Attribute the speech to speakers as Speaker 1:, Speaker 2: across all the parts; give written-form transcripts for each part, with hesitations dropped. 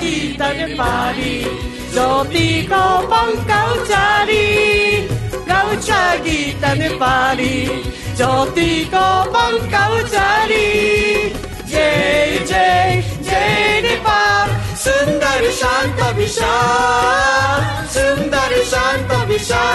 Speaker 1: gitar party, Joti ko bang kau cari, kau cari gitar party, Joti ko bang kau cari. JJ Nepal, Sundar Shanta Vishal, Sundar Shanta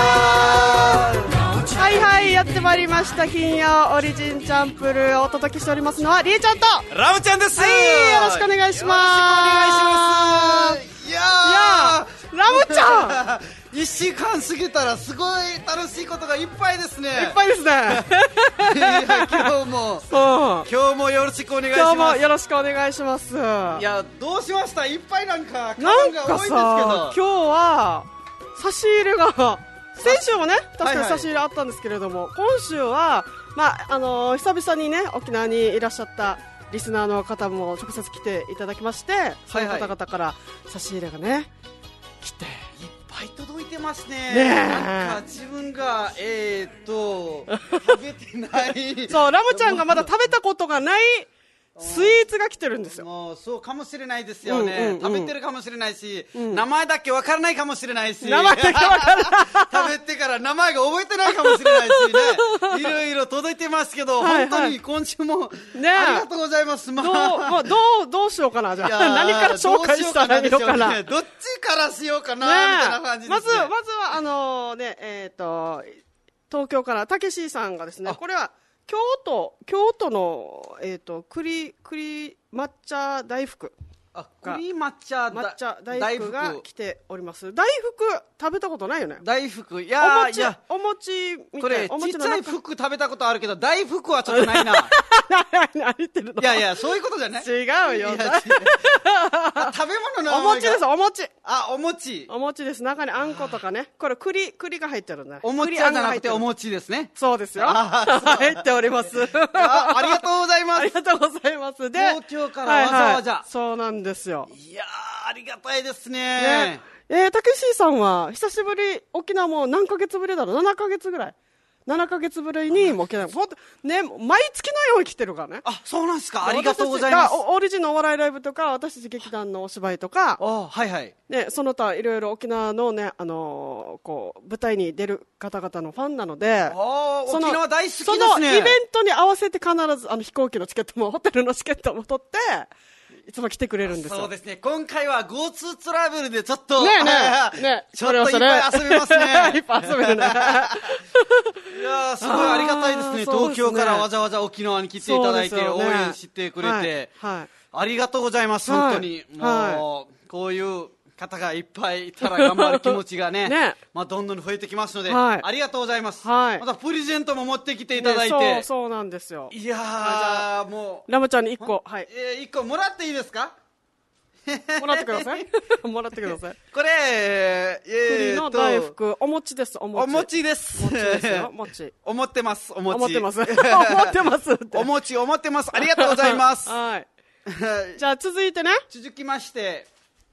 Speaker 1: Vishal。はいはい、やってまいりました。金曜オリジンチャンプルーをお届けしておりますのはりえちゃんと
Speaker 2: ラムちゃんです。
Speaker 1: はい、よろしくお願いします。
Speaker 2: いや
Speaker 1: ラムちゃん
Speaker 2: 1週間過ぎたらすごい楽しいことがいっぱいですね。
Speaker 1: いっぱいですね。
Speaker 2: いや今日もよろしくお願いします。
Speaker 1: 今日もよろしくお願いします。
Speaker 2: いやどうしました。いっぱいなんか
Speaker 1: なん
Speaker 2: カバンが多いんですけど、
Speaker 1: 今日は差し入れが先週もね確かに差し入れあったんですけれども、今週は、久々にね沖縄にいらっしゃったリスナーの方も直接来ていただきまして、その方々から差し入れがね来ていっ
Speaker 2: ぱい届いてますね。
Speaker 1: なん
Speaker 2: か自分が食べてない
Speaker 1: そうラムちゃんがまだ食べたことがないスイーツが来てるんですよ。
Speaker 2: もうそうかもしれないですよね、食べてるかもしれないし、名前だけわからないかもしれないし、
Speaker 1: 名前だけわからない
Speaker 2: 食べてから名前が覚えてないかもしれないしね、いろいろ届いてますけど、本当に今週も、ありがとうございます。
Speaker 1: どうしようかな、じゃあ何から紹介したらいいのかな、
Speaker 2: どっちからしようかな、みたいな感じですね。
Speaker 1: まずは東京からたけしさんがですね、これは京都の栗抹茶大福、
Speaker 2: 栗抹茶
Speaker 1: 大福が来ております。大福食べたことないよね。
Speaker 2: 大福、
Speaker 1: お餅み
Speaker 2: こ
Speaker 1: たい
Speaker 2: れちっちゃい服食べたことあるけど大福はちょっとないな。
Speaker 1: 何言ってるの。
Speaker 2: いやそういうことじゃない。
Speaker 1: 違うよ。
Speaker 2: 食べ物の
Speaker 1: お餅です。お餅です。中にあんことかね、これ栗が入ってるね。
Speaker 2: お餅じゃなくてお餅ですね。
Speaker 1: そうですよ。入っております。
Speaker 2: ありがとうございます。
Speaker 1: ありがとうございます。で
Speaker 2: 東京からわざわざ、
Speaker 1: そうなんですよ。
Speaker 2: いやありがたいですね。
Speaker 1: たけしさんは久しぶり、沖縄も何ヶ月ぶりだろう、7ヶ月ぐらい、7ヶ月ぶりにもう沖縄ね、毎月のように来てるからね。
Speaker 2: あ、そうなんですか。ありがとうございます。
Speaker 1: オリジンのお笑いライブとか、私たち劇団のお芝居とか、ね、その他いろいろ沖縄のね、こう舞台に出る方々のファンなので、
Speaker 2: 沖縄大好きですね。
Speaker 1: そのイベントに合わせて必ず飛行機のチケットもホテルのチケットも取っていつも来てくれるんですよ。
Speaker 2: そうですね。今回は GoTo トラベルでちょっと
Speaker 1: ね
Speaker 2: ちょっといっぱい遊べますね。
Speaker 1: いっぱい遊べるね。
Speaker 2: いやすごいありがたいですね。東京からわざわざ沖縄に来ていただいて、応援してくれて、ありがとうございます。本当にもうこういう方がいっぱいいたら頑張る気持ちがねどんどん増えてきますので、ありがとうございます。またプレゼントも持ってきていただいて、
Speaker 1: そうなんですよ。
Speaker 2: いやもう
Speaker 1: ラムちゃんに1個
Speaker 2: 1個もらっていいですか。
Speaker 1: もらってください。もらってください。
Speaker 2: これ
Speaker 1: 栗の大福、お餅です。お
Speaker 2: 餅です。
Speaker 1: 餅
Speaker 2: 思ってます。
Speaker 1: 思ってます。
Speaker 2: お餅思ってます。ありがとうございます。
Speaker 1: じゃあ続いてね、
Speaker 2: 続きまして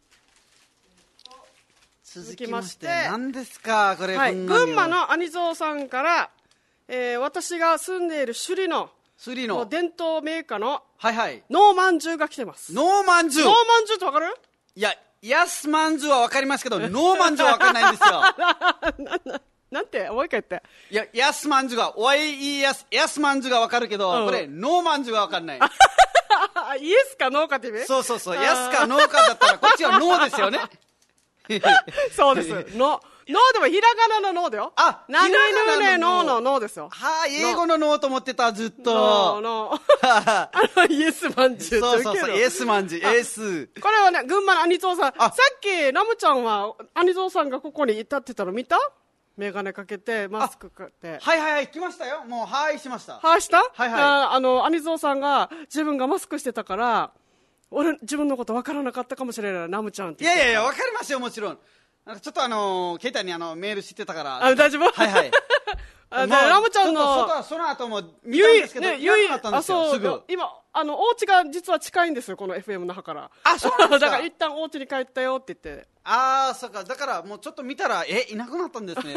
Speaker 2: 何ですかこれ。
Speaker 1: 群馬のアニゾーさんから、私が住んでいる首里の伝統メーカーのノーマンジュが来てます。
Speaker 2: ノーマンジュ
Speaker 1: ってわかる？
Speaker 2: いや、ヤスマンジュはわかりますけどノーマンジュはわかんないんですよ。
Speaker 1: なんてもう一回言って。
Speaker 2: いや、ヤスマンジュがヤスマンジュがわかるけど、これノーマンジュがわかんない。
Speaker 1: イエスかノーかって意味？
Speaker 2: そう、ヤスかノーかだったらこっちはノーですよね。
Speaker 1: そうです。ノーでもひらがなのノーだよ。何々ノーのノーですよ。
Speaker 2: 英語のノーと思ってた、ずっと。
Speaker 1: イエスマンジュ。
Speaker 2: そう、イエスマンジュ、エース。
Speaker 1: これはね、群馬のアニゾーさん。さっきラムちゃんはアニゾーさんがここに立ってたの見た？メガネかけてマスクかけて。
Speaker 2: 来ましたよ。もうしました。
Speaker 1: したアニゾーさんが自分がマスクしてたから自分のこと分からなかったかもしれない。ナムちゃんって
Speaker 2: いや分かりますよ、もちろん。ちょっと携帯にメールしてたから。
Speaker 1: 大丈夫？ラムちゃんの
Speaker 2: その後も見たんですけど、いなくなったんですよ、すぐ。
Speaker 1: 今お家が実は近いんですよ、この FM の中から。
Speaker 2: そうなんですか。
Speaker 1: だから一旦お家に帰ったよって言って。
Speaker 2: そうか。だからもうちょっと見たらいなくなったんですね。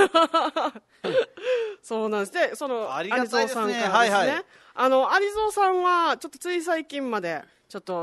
Speaker 1: そうなんです。で、その
Speaker 2: ありがたいですね。
Speaker 1: アニゾーさんからですね。アニゾーさんはちょっとつい最近までちょっと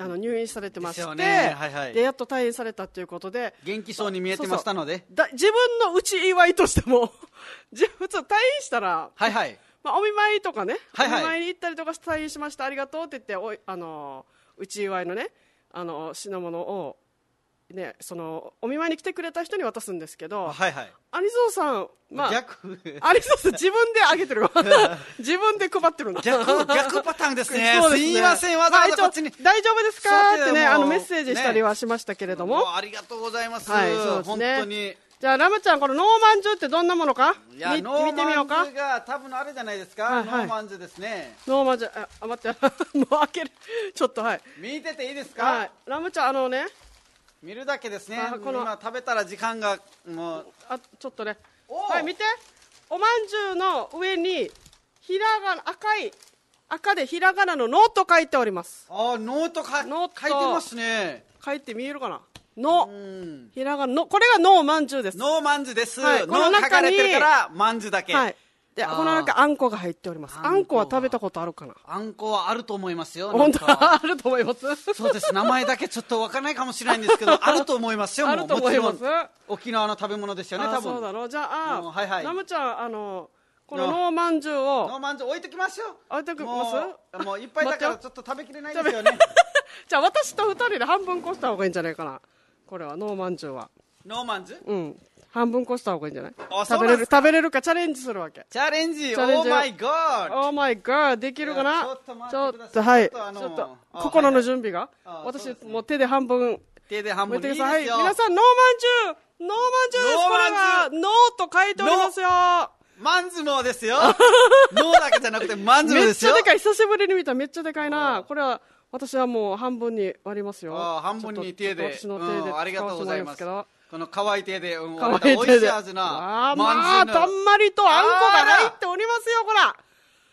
Speaker 1: 入院されてまして、
Speaker 2: ね、はいはい、
Speaker 1: でやっと退院されたということで
Speaker 2: 元気そうに見えてましたので、
Speaker 1: 自分の内祝いとしても普通退院したら、
Speaker 2: はいはい、
Speaker 1: お見舞いとかね、
Speaker 2: はいはい、
Speaker 1: お見舞いに行ったりとかして退院しましたありがとうって言って内祝いのね品物をね、そのお見舞いに来てくれた人に渡すんですけど、
Speaker 2: はいはい、
Speaker 1: アニゾーさん、
Speaker 2: 逆
Speaker 1: アニゾーさん自分であげてる自分で配ってるんだ。
Speaker 2: 逆パターンですね。
Speaker 1: そうですね、
Speaker 2: すいません、わざわざこっちに、
Speaker 1: 大丈夫ですかってね、メッセージしたりはしましたけれども、
Speaker 2: ありがとうございます。
Speaker 1: はい、そうですね、
Speaker 2: 本当に。
Speaker 1: じゃあラムちゃん、このノーマンジュってどんなものか見てみようか。
Speaker 2: ノーマンジュが多分あれじゃないですか、はいはい、ノーマンジュですね。
Speaker 1: ノーマンジュ、待ってもう開けるちょっと、はい、見
Speaker 2: てていいですか。
Speaker 1: はい、ラムちゃんね、
Speaker 2: 見るだけですね。今食べたら時間がもう
Speaker 1: ちょっとね、はい、見て、おまんじゅうの上にひらがな、赤でひらがなのノート書いております。
Speaker 2: ノート書いてますね。
Speaker 1: 書いて見えるかな。ひらがなの、これがノーまんじゅうです。
Speaker 2: ノーまんじゅうです。
Speaker 1: はい、
Speaker 2: この中に書かれてるからまんじゅうだけ。
Speaker 1: はい、でこの中あんこが入っております。あんこは食べたことあるかな。
Speaker 2: あんこはあると思いますよ。
Speaker 1: 本当はあると思います。
Speaker 2: そうです。名前だけちょっとわからないかもしれないんですけどあると思いますよ。
Speaker 1: あると思います。
Speaker 2: 沖縄の食べ物ですよね、多分。
Speaker 1: そうだろう。じゃあ、
Speaker 2: はいはい、
Speaker 1: ラムちゃんこのノーまんじゅうを
Speaker 2: 置いときましょう。
Speaker 1: 置いときます
Speaker 2: もういっぱいだからちょっと食べきれないですよね。
Speaker 1: じゃあ私と2人で半分こした方がいいんじゃないかな。これはノーまんじゅうは
Speaker 2: ノーまんじゅう、
Speaker 1: うん、半分こした方がいいんじゃない。食べれるかチャレンジするわけ。
Speaker 2: チャレンジ、オーマイガー、
Speaker 1: オーマイガー、できるかな。
Speaker 2: ちょっと
Speaker 1: はい、ちょっと心の準備が、私もう手で半分、
Speaker 2: いいですよ。
Speaker 1: はい、皆さんノーまんじゅう、これはノーと書いておりますよ。
Speaker 2: まんずもですよ。ノーだけじゃなくてまんずもですよ。
Speaker 1: めっちゃでかい、久しぶりに見た。めっちゃでかいな。これは私はもう半分に割りますよ。
Speaker 2: 半分に手で、
Speaker 1: 私の手で、
Speaker 2: ありがとうございます。この乾い手で、美
Speaker 1: 味しいはず
Speaker 2: な。
Speaker 1: たんまりとあんこが入っておりますよ、こら。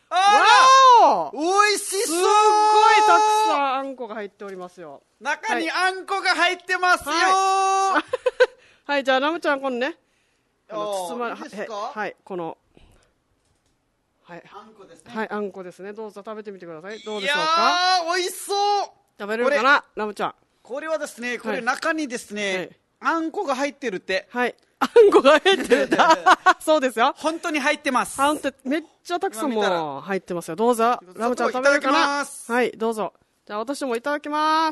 Speaker 2: 美味しそう。
Speaker 1: すっごいたくさんあんこが入っておりますよ。
Speaker 2: 中にあんこが入ってますよ。
Speaker 1: はい、じゃあラムちゃん、このね、
Speaker 2: 包まれ、はい、
Speaker 1: この、はい、
Speaker 2: あんこですね。
Speaker 1: はい、あんこですね。どうぞ食べてみてください。どうでしょうか。
Speaker 2: いやー、美味しそう。
Speaker 1: 食べれるかな、ラムちゃん。
Speaker 2: これはですね、これ中にですね、あんこが入ってるって。
Speaker 1: はい。あんこが入ってる。そうですよ。
Speaker 2: 本当に入ってます。
Speaker 1: めっちゃたくさんも入ってますよ。どうぞ。ラムちゃん食べるかな。はい、どうぞ。じゃあ私もいただきます。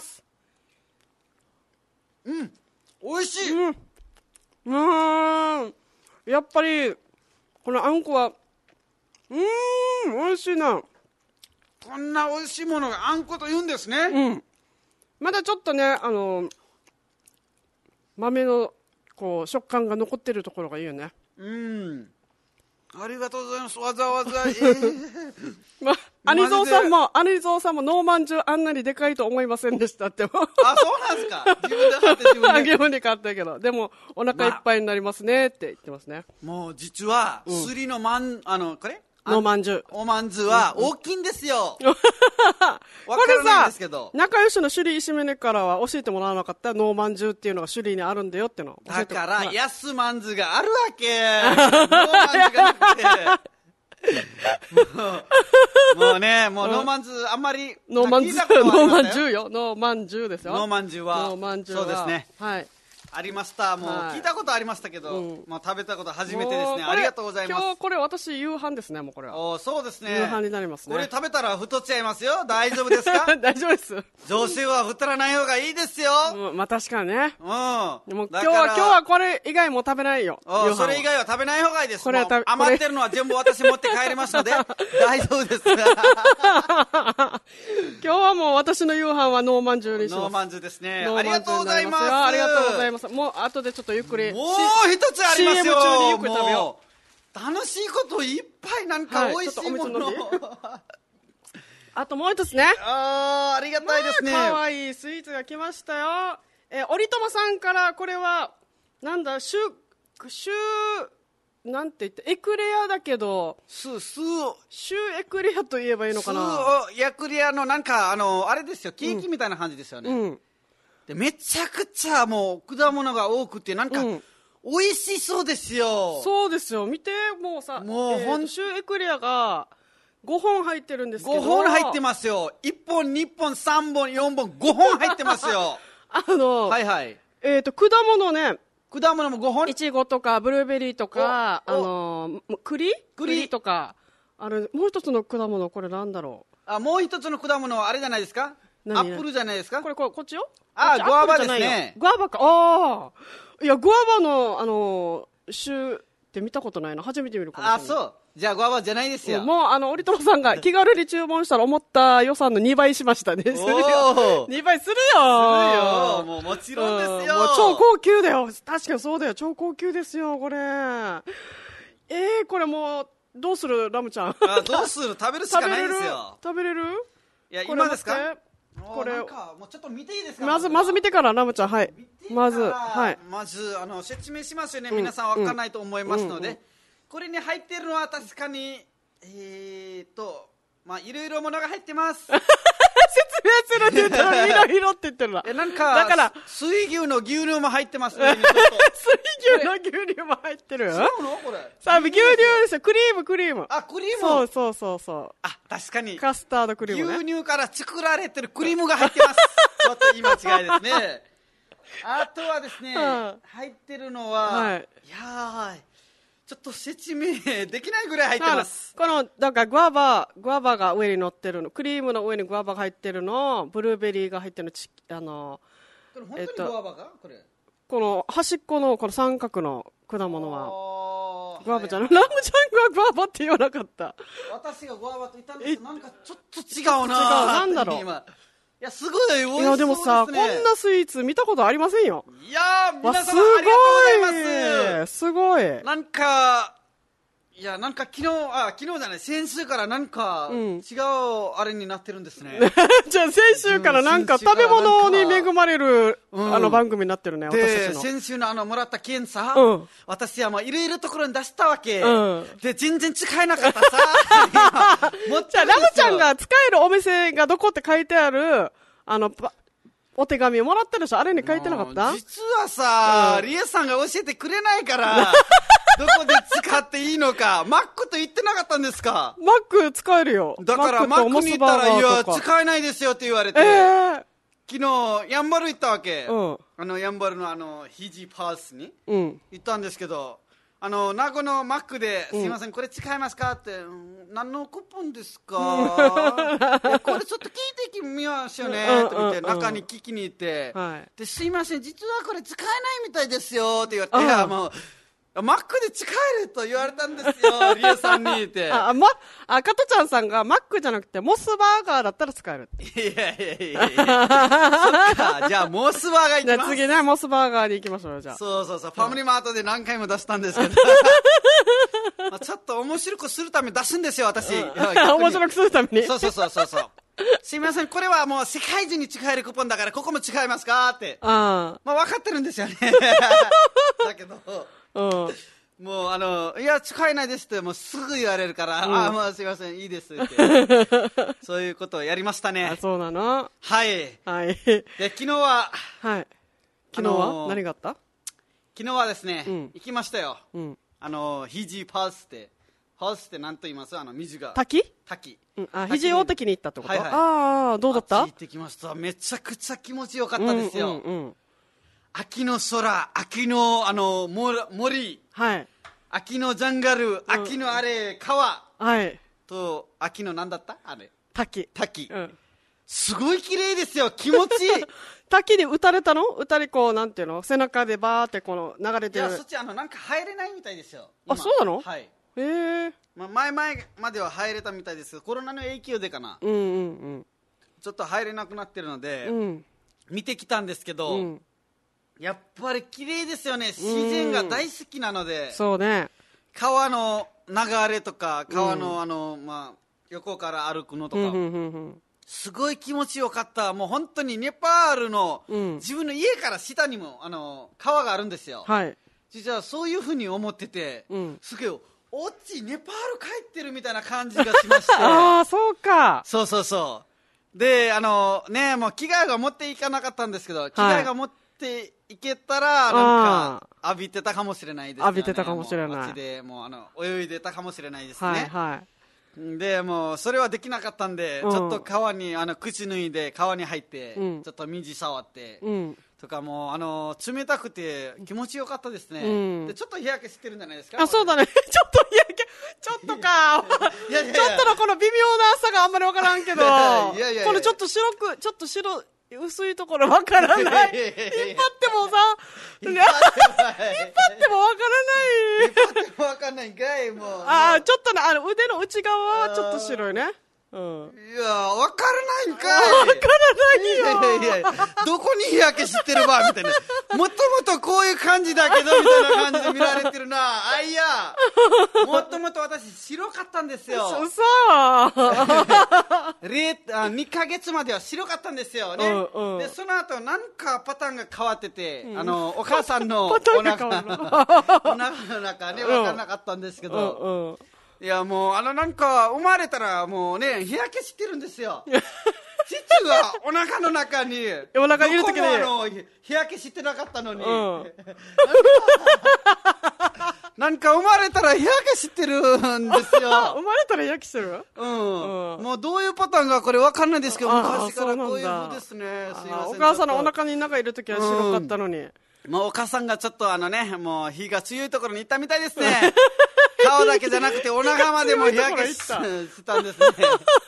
Speaker 2: 美味しい。
Speaker 1: やっぱりこのあんこは美味しいな。
Speaker 2: こんな美味しいものがあんこと言うんですね。
Speaker 1: まだちょっとね、豆のこう食感が残ってるところがいいよね。
Speaker 2: ありがとうございます。わざわざ。
Speaker 1: アニゾーさんもノーまんじゅうあんなにでかいと思いませんでしたって。
Speaker 2: そうなんですか。自分で買って
Speaker 1: 自分で買ったけど、でもお腹いっぱいになりますねって言ってますね。
Speaker 2: もう実はすりのこれ
Speaker 1: ノーまんじゅう。
Speaker 2: おまんじゅうは大きいんですよ。
Speaker 1: これさ、仲良しの首里石峰からは教えてもらわなかった。ノーまんじゅうっていうのが首里にあるんだよっての。
Speaker 2: だから安まんじゅうがあるわけ。ノーまんじゅうがなくて。もうね、もうノーマンジューあんまり
Speaker 1: ノーマンジューよ。ノーマンジューですよ。
Speaker 2: ノーマンジューはそうですね。
Speaker 1: はい。
Speaker 2: ありました。もう聞いたことありましたけど、まあ食べたこと初めてですね。ありがとうございます。
Speaker 1: 今日これ私夕飯ですね。もうこれは。
Speaker 2: そうですね。
Speaker 1: 夕飯になりますね。
Speaker 2: これ食べたら太っちゃいますよ。大丈夫ですか？
Speaker 1: 大丈夫です。
Speaker 2: 女性は太らない方がいいですよ。
Speaker 1: まあ確かにね。
Speaker 2: でも
Speaker 1: 今日はこれ以外も食べないよ。
Speaker 2: それ以外は食べない方がいいです。余ってるのは全部私持って帰りますので大丈夫です。今
Speaker 1: 日はもう私の夕飯はノーマンジューにします。
Speaker 2: ノーマンジューですね。ありがとうございます。
Speaker 1: ありがとうございます。もう後でちょっとゆっくり。
Speaker 2: もう一つありますよ。
Speaker 1: CM 中にゆっくり食べよ
Speaker 2: う。楽しいこといっぱい、なんか美味しいもの。
Speaker 1: あともう一つね。
Speaker 2: ありがたいですね。
Speaker 1: かわいいスイーツが来ましたよ。折友さんからこれはなんだなんて言ってエクレアだけどシュエクレアと言えばいいのかな。
Speaker 2: エクレアのなんかあれですよ、ケーキみたいな感じですよね。でめちゃくちゃもう果物が多くてなんか、美味しそうですよ。
Speaker 1: そうですよ。見てもうさ、シュエクレアが 5本入ってるんですけど。
Speaker 2: 5本入ってますよ。1本、2本、3本、4本、5本入ってますよ。はいはい。
Speaker 1: 果物ね。
Speaker 2: 果物も5本？
Speaker 1: いちごとか、ブルーベリーとか、栗とか。もう一つの果物、これなんだろ
Speaker 2: う。もう一つの果物はあれじゃないですか？アップルじゃないですか？
Speaker 1: こっちよ？
Speaker 2: グアバですね。
Speaker 1: グアバか。いや、グアバの、種って見たことないな。初めて見るかもしれない。
Speaker 2: そう。じゃあグアバじゃないですよ。
Speaker 1: もう、オリトロさんが気軽に注文したら思った予算の2倍しましたね。するよ。2倍するよ。
Speaker 2: もちろんですよ。
Speaker 1: もう超高級だよ。確かにそうだよ。超高級ですよ、これ。これもう、どうするラムちゃん。
Speaker 2: どうする？食べるしかないですよ。
Speaker 1: 食べれる？
Speaker 2: いや、今ですか？
Speaker 1: これ、
Speaker 2: もうちょっと見ていいですか？
Speaker 1: まず見てから、ラムちゃん、はい。まず、
Speaker 2: 説明しますよね。皆さんわかんないと思いますので。これに入っているのは確かに、いろいろものが入ってます。
Speaker 1: 説明するって言ったら、いろいろって言ってるな。
Speaker 2: なんか、だから、水牛の牛乳も入ってますね。
Speaker 1: 水牛の牛乳も入ってる？
Speaker 2: 違うのこれ。
Speaker 1: 牛乳ですよ。クリーム。
Speaker 2: クリーム。
Speaker 1: そう。
Speaker 2: 確かに。
Speaker 1: カスタードクリームね。
Speaker 2: 牛乳から作られてるクリームが入ってます。ちょっと言い間違いですね。あとはですね、入ってるのは、ちょっと説明できないぐらい入ってます。
Speaker 1: だからグアバが上に乗ってるの、クリームの上にグアバが入ってるの、ブルーベリーが入ってるの、
Speaker 2: これ本当にグアバか？
Speaker 1: この端っこのこの三角の果物はグアバじゃない。ラムちゃんがグアバって言わなかった。
Speaker 2: 私がグアバと言ったんですけど、なんかちょっと違うな。
Speaker 1: なんだろう。
Speaker 2: いや、すごい美味しそうですね。
Speaker 1: いや、でもさ、こんなスイーツ見たことありませんよ。
Speaker 2: いやー、皆様ありがとうございます。
Speaker 1: すごい。
Speaker 2: なんか昨日じゃない、先週からなんか、違うあれになってるんですね。
Speaker 1: じゃあ先週からなんか食べ物に恵まれる、番組になってるね、私たちの。
Speaker 2: 先週のもらった検査、私はいろいろところに出したわけ。で、全然使えなかったさ。
Speaker 1: じゃあラムちゃんが使えるお店がどこって書いてある、お手紙をもらったでしょ？あれに書いてなかった？
Speaker 2: 実はさ、リエさんが教えてくれないから、どこで使っていいのか。マックと言ってなかったんですか？
Speaker 1: マック使えるよ。
Speaker 2: だからマックに行ったら、いや、使えないですよって言われて。昨日、ヤンバル行ったわけ。ヤンバルのヒジパースに行ったんですけど、名護のマックで、すいません、これ使えますかって、何のクーポンですか？これちょっと聞いてみますよねって言って、中に聞きに行って、で、すいません、実はこれ使えないみたいですよって言われて、いや、もう、マックで使えると言われたんですよ、リエさんにって。
Speaker 1: 加トちゃんさんがマックじゃなくて、モスバーガーだったら使える。
Speaker 2: いや。そっか、じゃあ、モスバーガー行きます。
Speaker 1: じゃあ次ね、モスバーガーで行きましょうよ、じゃあ。
Speaker 2: そう。ファミリーマートで何回も出したんですけど。ちょっと面白くするために出すんですよ、私。
Speaker 1: 面白くするために。
Speaker 2: そう。すいません、これはもう世界中に使えるクーポンだから、ここも使えますかって。分かってるんですよね。だけど。もういや使えないですってもうすぐ言われるから、もうすいませんいいですってそういうことをやりましたね。
Speaker 1: そうなの。
Speaker 2: はい。で昨日は
Speaker 1: 何があった？
Speaker 2: 昨日はですね、行きましたよ。ヒジパースって何と言います？水が滝。
Speaker 1: 肘大滝に行ったってこと？どうだった？
Speaker 2: 行ってきました。めちゃくちゃ気持ちよかったですよ。秋の空、秋の森、秋のジャンガル、秋の川、と秋の何だった？滝。すごい綺麗ですよ。気持ちいい。
Speaker 1: 滝に打たれたの？こうなんていうの？背中でバーってこの流れてる。
Speaker 2: いやそっちなんか入れないみたいですよ。
Speaker 1: そうなの？
Speaker 2: はい。前までは入れたみたいですけど、コロナの影響でかな。ちょっと入れなくなってるので、見てきたんですけど。やっぱり綺麗ですよね。自然が大好きなので。
Speaker 1: そうね。
Speaker 2: 川の流れとか、川の横から歩くのとか、すごい気持ちよかった。もう本当にネパールの、自分の家から下にも川があるんですよ。実はそういうふうに思ってて、すげえおっちネパール帰ってるみたいな感じがしまして。
Speaker 1: そうか。
Speaker 2: そう。でもう着替えが持っていかなかったんですけど、着替えが持っていけたらなんか浴びてたかもしれないですね。
Speaker 1: 浴びてたかもしれない。
Speaker 2: 街でもう泳いでたかもしれないですね。 でもうそれはできなかったんで、ちょっと川に口脱いで川に入って、ちょっと水触って、とかもう冷たくて気持ちよかったですね、でちょっと日焼けしてるんじゃないですか。
Speaker 1: そうだねちょっと日焼けちょっとかちょっとのこの微妙な差があんまり分からんけどこのちょっと白薄いところ分からない引っ張ってもさ引っ張っても
Speaker 2: 分からないんかい。もう
Speaker 1: ちょっとね腕の内側はちょっと白いね。
Speaker 2: いや分からないんかい。
Speaker 1: 分からないよ。
Speaker 2: どこに日焼けしてるばみたいな。もともとこういう感じだけどみたいな感じで見られてるな。いやもともと私白かったんですよ。2ヶ月までは白かったんですよね、でその後なんかパターンが変わってて、お母さんのお腹の中ね分からなかったんですけど、いやもうなんか生まれたらもうね日焼けしてるんですよ父はお腹の中に
Speaker 1: お腹にいる時
Speaker 2: に日焼けしてなかったのに、なんか生まれたら日焼けしてるんですよ
Speaker 1: 生まれたら日焼けしてる？
Speaker 2: もうどういうパターンがこれ分かんないですけど、昔からこういう風ですね。すいません。
Speaker 1: お母さんのお腹に中いる時は白かったのに、
Speaker 2: もうお母さんがちょっともう火が強いところに行ったみたいですね顔だけじゃなくてお腹までも日焼けしたんですね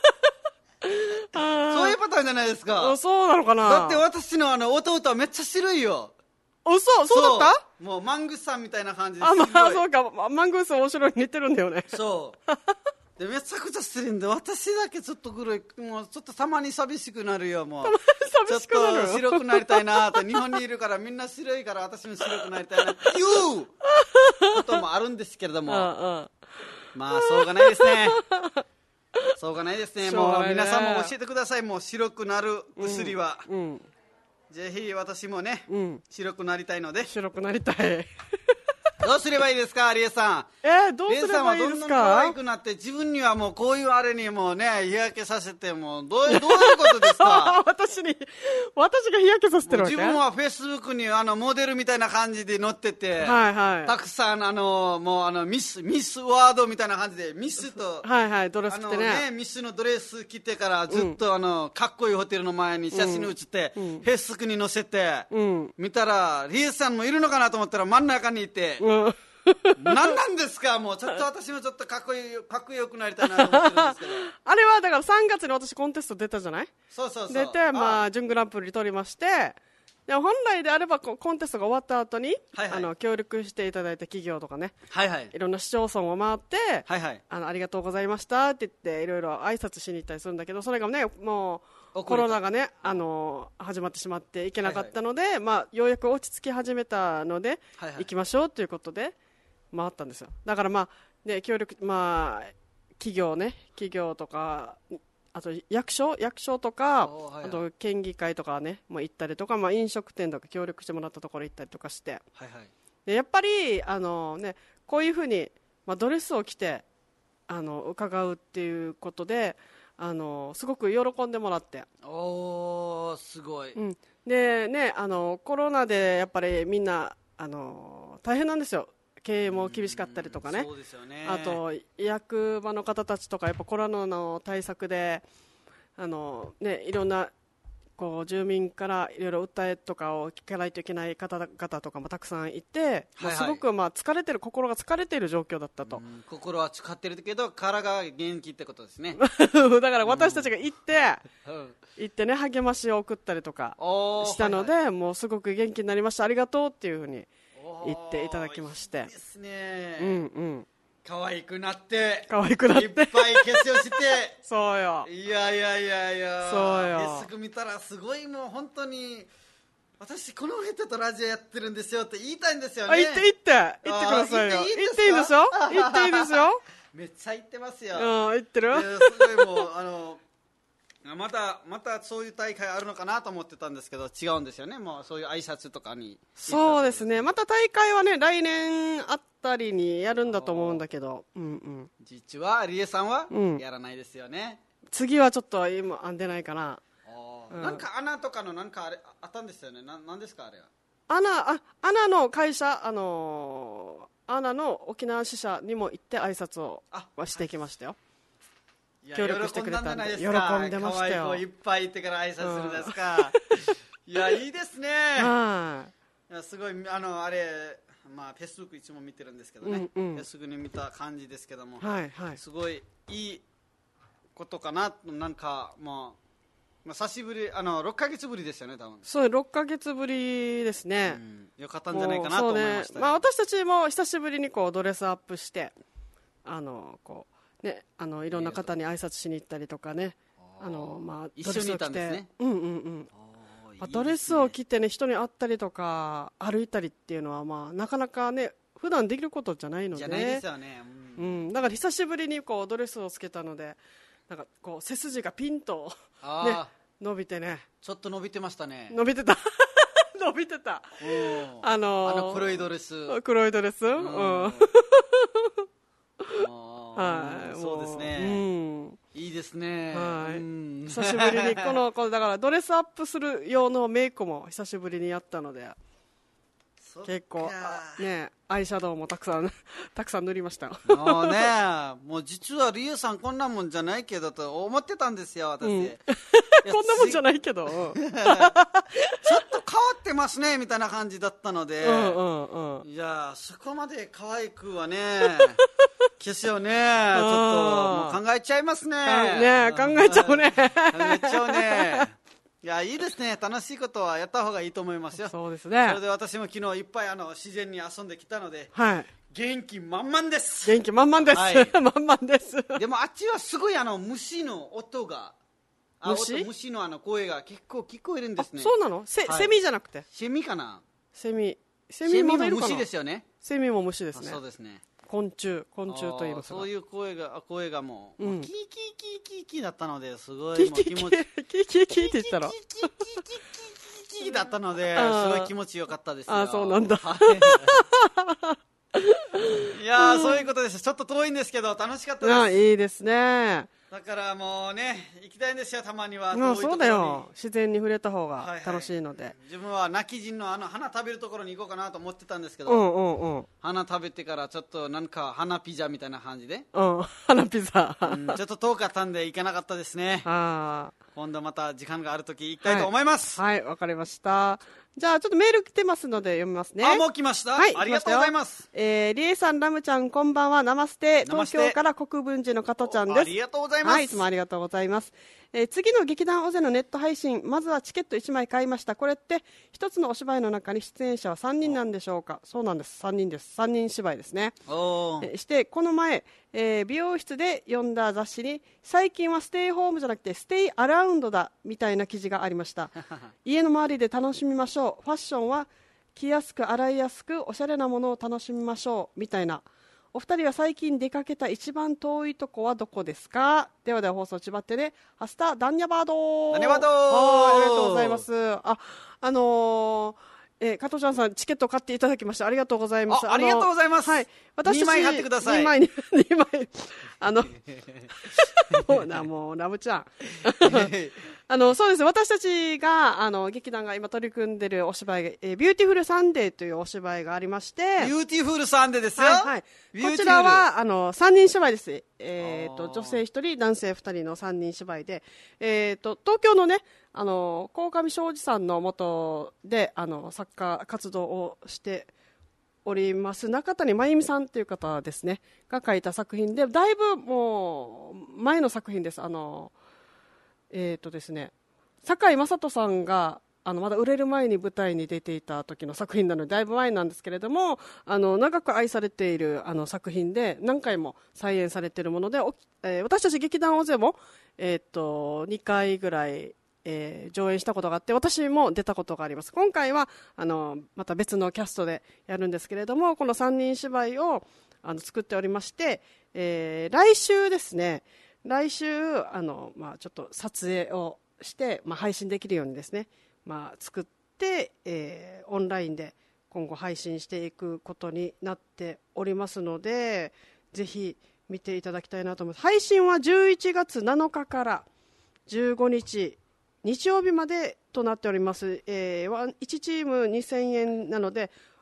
Speaker 2: そういうパターンじゃないですか。
Speaker 1: そうなのかな。
Speaker 2: だって私の弟はめっちゃ白いよ。
Speaker 1: そうだった？
Speaker 2: もうマングースさんみたいな感じで
Speaker 1: そうか、マングースお城に似てるんだよね。
Speaker 2: そうでめちゃくちゃ失礼んで、私だけちょっと黒い、もうちょっとたまに寂しくなるよ。もうちょっと白くなりたいなと日本にいるからみんな白いから私も白くなりたいなっていうこともあるんですけれどもまあしょうがないですねしょうがないですね。もう皆さんも教えてください。もう白くなる薬は、ぜひ私もね、白くなりたいので。
Speaker 1: 白くなりたい
Speaker 2: どうすればいいですか、リエさ
Speaker 1: ん。どうすればいいですか。リエさんはどんどん可
Speaker 2: 愛くなって、自分にはもうこういうあれにもね日焼けさせて、もどういうことですか
Speaker 1: 私が日焼けさせてるわけ。
Speaker 2: 自分はフェイスブックにモデルみたいな感じで載ってて、たくさんもうミスワードみたいな感じでミスと
Speaker 1: ドレス着てね、
Speaker 2: ミスのドレス着てからずっとかっこいいホテルの前に写真に写って、フェイスブックに載せて、見たらリエさんもいるのかなと思ったら真ん中にいて、何なんですか。もうちょっと私もちょっとかっこよくなりたいなと思ってるんですけど
Speaker 1: あれはだから3月に私コンテスト出たじゃない。
Speaker 2: そう
Speaker 1: 出て準グランプリ取りまして、で本来であればコンテストが終わった後に、協力していただいた企業とかね、いろんな市町村を回って、ありがとうございましたって言っていろいろ挨拶しに行ったりするんだけど、それがねもうコロナがね始まってしまっていけなかったので、ようやく落ち着き始めたので、行きましょうということで回ったんですよ。だから協力企業とか、あと役所とか、あと県議会とかねも行ったりとか、飲食店とか協力してもらったところ行ったりとかして、でやっぱりこういうふうに、ドレスを着て伺うっていうことですごく喜んでもらって、
Speaker 2: すごい、
Speaker 1: でねコロナでやっぱりみんな大変なんですよ。経営も厳しかったりとかね、あと役場の方たちとかやっぱコロナの対策でいろんな住民からいろいろ訴えとかを聞かないといけない方々とかもたくさんいて、すごく心が疲れている状況だったと。
Speaker 2: 心は疲れてるけど体が元気ってことですね
Speaker 1: だから私たちが行ってね励ましを送ったりとかしたので、もうすごく元気になりました、ありがとうっていうふうに言っていただきまして、
Speaker 2: ですね、可愛くなっていっぱい
Speaker 1: 化
Speaker 2: 化粧して
Speaker 1: そうよ。
Speaker 2: いや
Speaker 1: そうよ。
Speaker 2: フェイスブック見たらすごい、もう本当に私この人とラジオやってるんですよって言いたいんですよね。
Speaker 1: 言ってくださいよ。言っていいですよ。言っていいですよ。
Speaker 2: めっちゃ言ってますよ。
Speaker 1: 言ってる。
Speaker 2: すごいもうまたそういう大会あるのかなと思ってたんですけど、違うんですよね。もうそういう挨拶とかに。
Speaker 1: そうですね。また大会はね来年あたりにやるんだと思うんだけど、
Speaker 2: 実はリエさんはやらないですよね。
Speaker 1: 次はちょっと今出ないかな。
Speaker 2: なんかアナとかのなんかあれあったんですよね。なんですかあれは。
Speaker 1: アナの会社アナの沖縄支社にも行って挨拶をしてきましたよ。 協力してくれたんで喜んでましたよ。
Speaker 2: 可愛い子いっぱいいてから挨拶するんですか。いや、いいですね。いや、すごい、あれ、まあ、フェイスブックいつも見てるんですけどね、フェイスブックに見た感じですけども、すごいいいことかな。なんか、まあ、久しぶり、6ヶ月ぶりですよね、多分。
Speaker 1: そう、6ヶ月ぶりですね。
Speaker 2: よかったんじゃないかなと思いました。
Speaker 1: まあ、私たちも久しぶりにこうドレスアップして、こうね、いろんな方に挨拶しに行ったりとかね、まあ、
Speaker 2: 一緒にいたんですね。
Speaker 1: ドレスを着てね、人に会ったりとか歩いたりっていうのは、まあ、なかなかね普段できることじゃないので、
Speaker 2: じゃないですよね。
Speaker 1: だから久しぶりにこうドレスをつけたので、なんかこう背筋がピンと、ね、伸びてね。
Speaker 2: ちょっと伸びてましたね。
Speaker 1: 伸びてた伸びてた。
Speaker 2: 黒いドレス。
Speaker 1: 黒いドレス。
Speaker 2: そうですね。いいですね。
Speaker 1: 久しぶりにこのだからドレスアップする用のメイクも久しぶりにやったので、結構ね、アイシャドウもたくさん塗りました。
Speaker 2: もうね、もう実はリエさんこんなもんじゃないけどと思ってたんですよ、私。
Speaker 1: こんなもんじゃないけどちょっと変わ
Speaker 2: ってますねみたいな感じだったので、いや、そこまで可愛くはねですよね。ちょっともう考えちゃいますね。
Speaker 1: 考えちゃうね。
Speaker 2: 考えちゃうね。いや、いいですね。楽しいことはやった方がいいと思いますよ。
Speaker 1: そうですね。
Speaker 2: それで私も昨日いっぱい自然に遊んできたので、元気満々です。
Speaker 1: 元気満々です。満々です。
Speaker 2: でもあっちはすごい虫の音が、虫の声が結構聞こえるんですね。
Speaker 1: そうなの？セミじゃなくて。
Speaker 2: セミかな？
Speaker 1: セミ
Speaker 2: も虫ですよね。
Speaker 1: セミも虫ですね。
Speaker 2: そうですね。
Speaker 1: 昆虫と言いますが、
Speaker 2: そういう声がもう、キーキーキーキーキーだったので、すごい
Speaker 1: キーキーキーキーキーって言ったら
Speaker 2: キーキーキーキーだったので、すごい気持ちよかったですよ。
Speaker 1: そうなんだ。
Speaker 2: いや、そういうことです。ちょっと遠いんですけど楽しかったです。
Speaker 1: いいですね。
Speaker 2: だからもうね、行きたいんですよ、たまには。
Speaker 1: そうだよ、自然に触れた方が楽しいので。
Speaker 2: 自分は泣き人の花食べるところに行こうかなと思ってたんですけど、花食べてからちょっとなんか花ピザみたいな感じで、
Speaker 1: 花ピザ
Speaker 2: ちょっと遠かったんで行けなかったですね。今度また時間があるとき行きたいと思います。
Speaker 1: はい、わかりました。じゃあちょっとメール来てますので読みますね。
Speaker 2: もう来ました。ありがとうございます。
Speaker 1: リエさん、ラムちゃん、こんばんは。ナマステ。東京から国分寺の加トちゃんです。
Speaker 2: ありがとうございます。
Speaker 1: いつもありがとうございます。次の劇団オゼのネット配信、まずはチケット1枚買いました。これって一つのお芝居の中に出演者は3人なんでしょうか？そうなんです、3人です。3人芝居ですね。してこの前、美容室で読んだ雑誌に、最近はステイホームじゃなくてステイアラウンドだみたいな記事がありました。家の周りで楽しみましょう。ファッションは着やすく洗いやすくおしゃれなものを楽しみましょうみたいな。お二人は最近出かけた一番遠いとこはどこですか？では放送ちばってね。ハスタダンニャバード。
Speaker 2: ダンニャバード。
Speaker 1: ありがとうございます。加藤ちゃんさん、チケット買っていただきました。ありがとうございます。
Speaker 2: ありがとうございます。
Speaker 1: はい、
Speaker 2: 私たち2枚買ってください。
Speaker 1: 2枚もうラブちゃんそうです。私たちが劇団が今取り組んでるお芝居、ビューティフルサンデーというお芝居がありまして、
Speaker 2: ビューティフルサンデーですよ。
Speaker 1: こちらは3人芝居です。女性1人男性2人の3人芝居で、東京のね鴻上庄司さんの元で作家活動をしております中谷真由美さんという方ですねが書いた作品で、だいぶもう前の作品です。ですね、堺雅人さんがまだ売れる前に舞台に出ていた時の作品なのでだいぶ前なんですけれども、長く愛されている作品で何回も再演されているもので、私たち劇団オゼも、2回ぐらい、上演したことがあって、私も出たことがあります。今回はまた別のキャストでやるんですけれども、この3人芝居を作っておりまして、来週ですね、来週ちょっと撮影をして、配信できるようにですね、作って、オンラインで今後配信していくことになっておりますので、ぜひ見ていただきたいなと思います。配信は11月7日から15日日曜日までとなっております。1チーム2000円なので、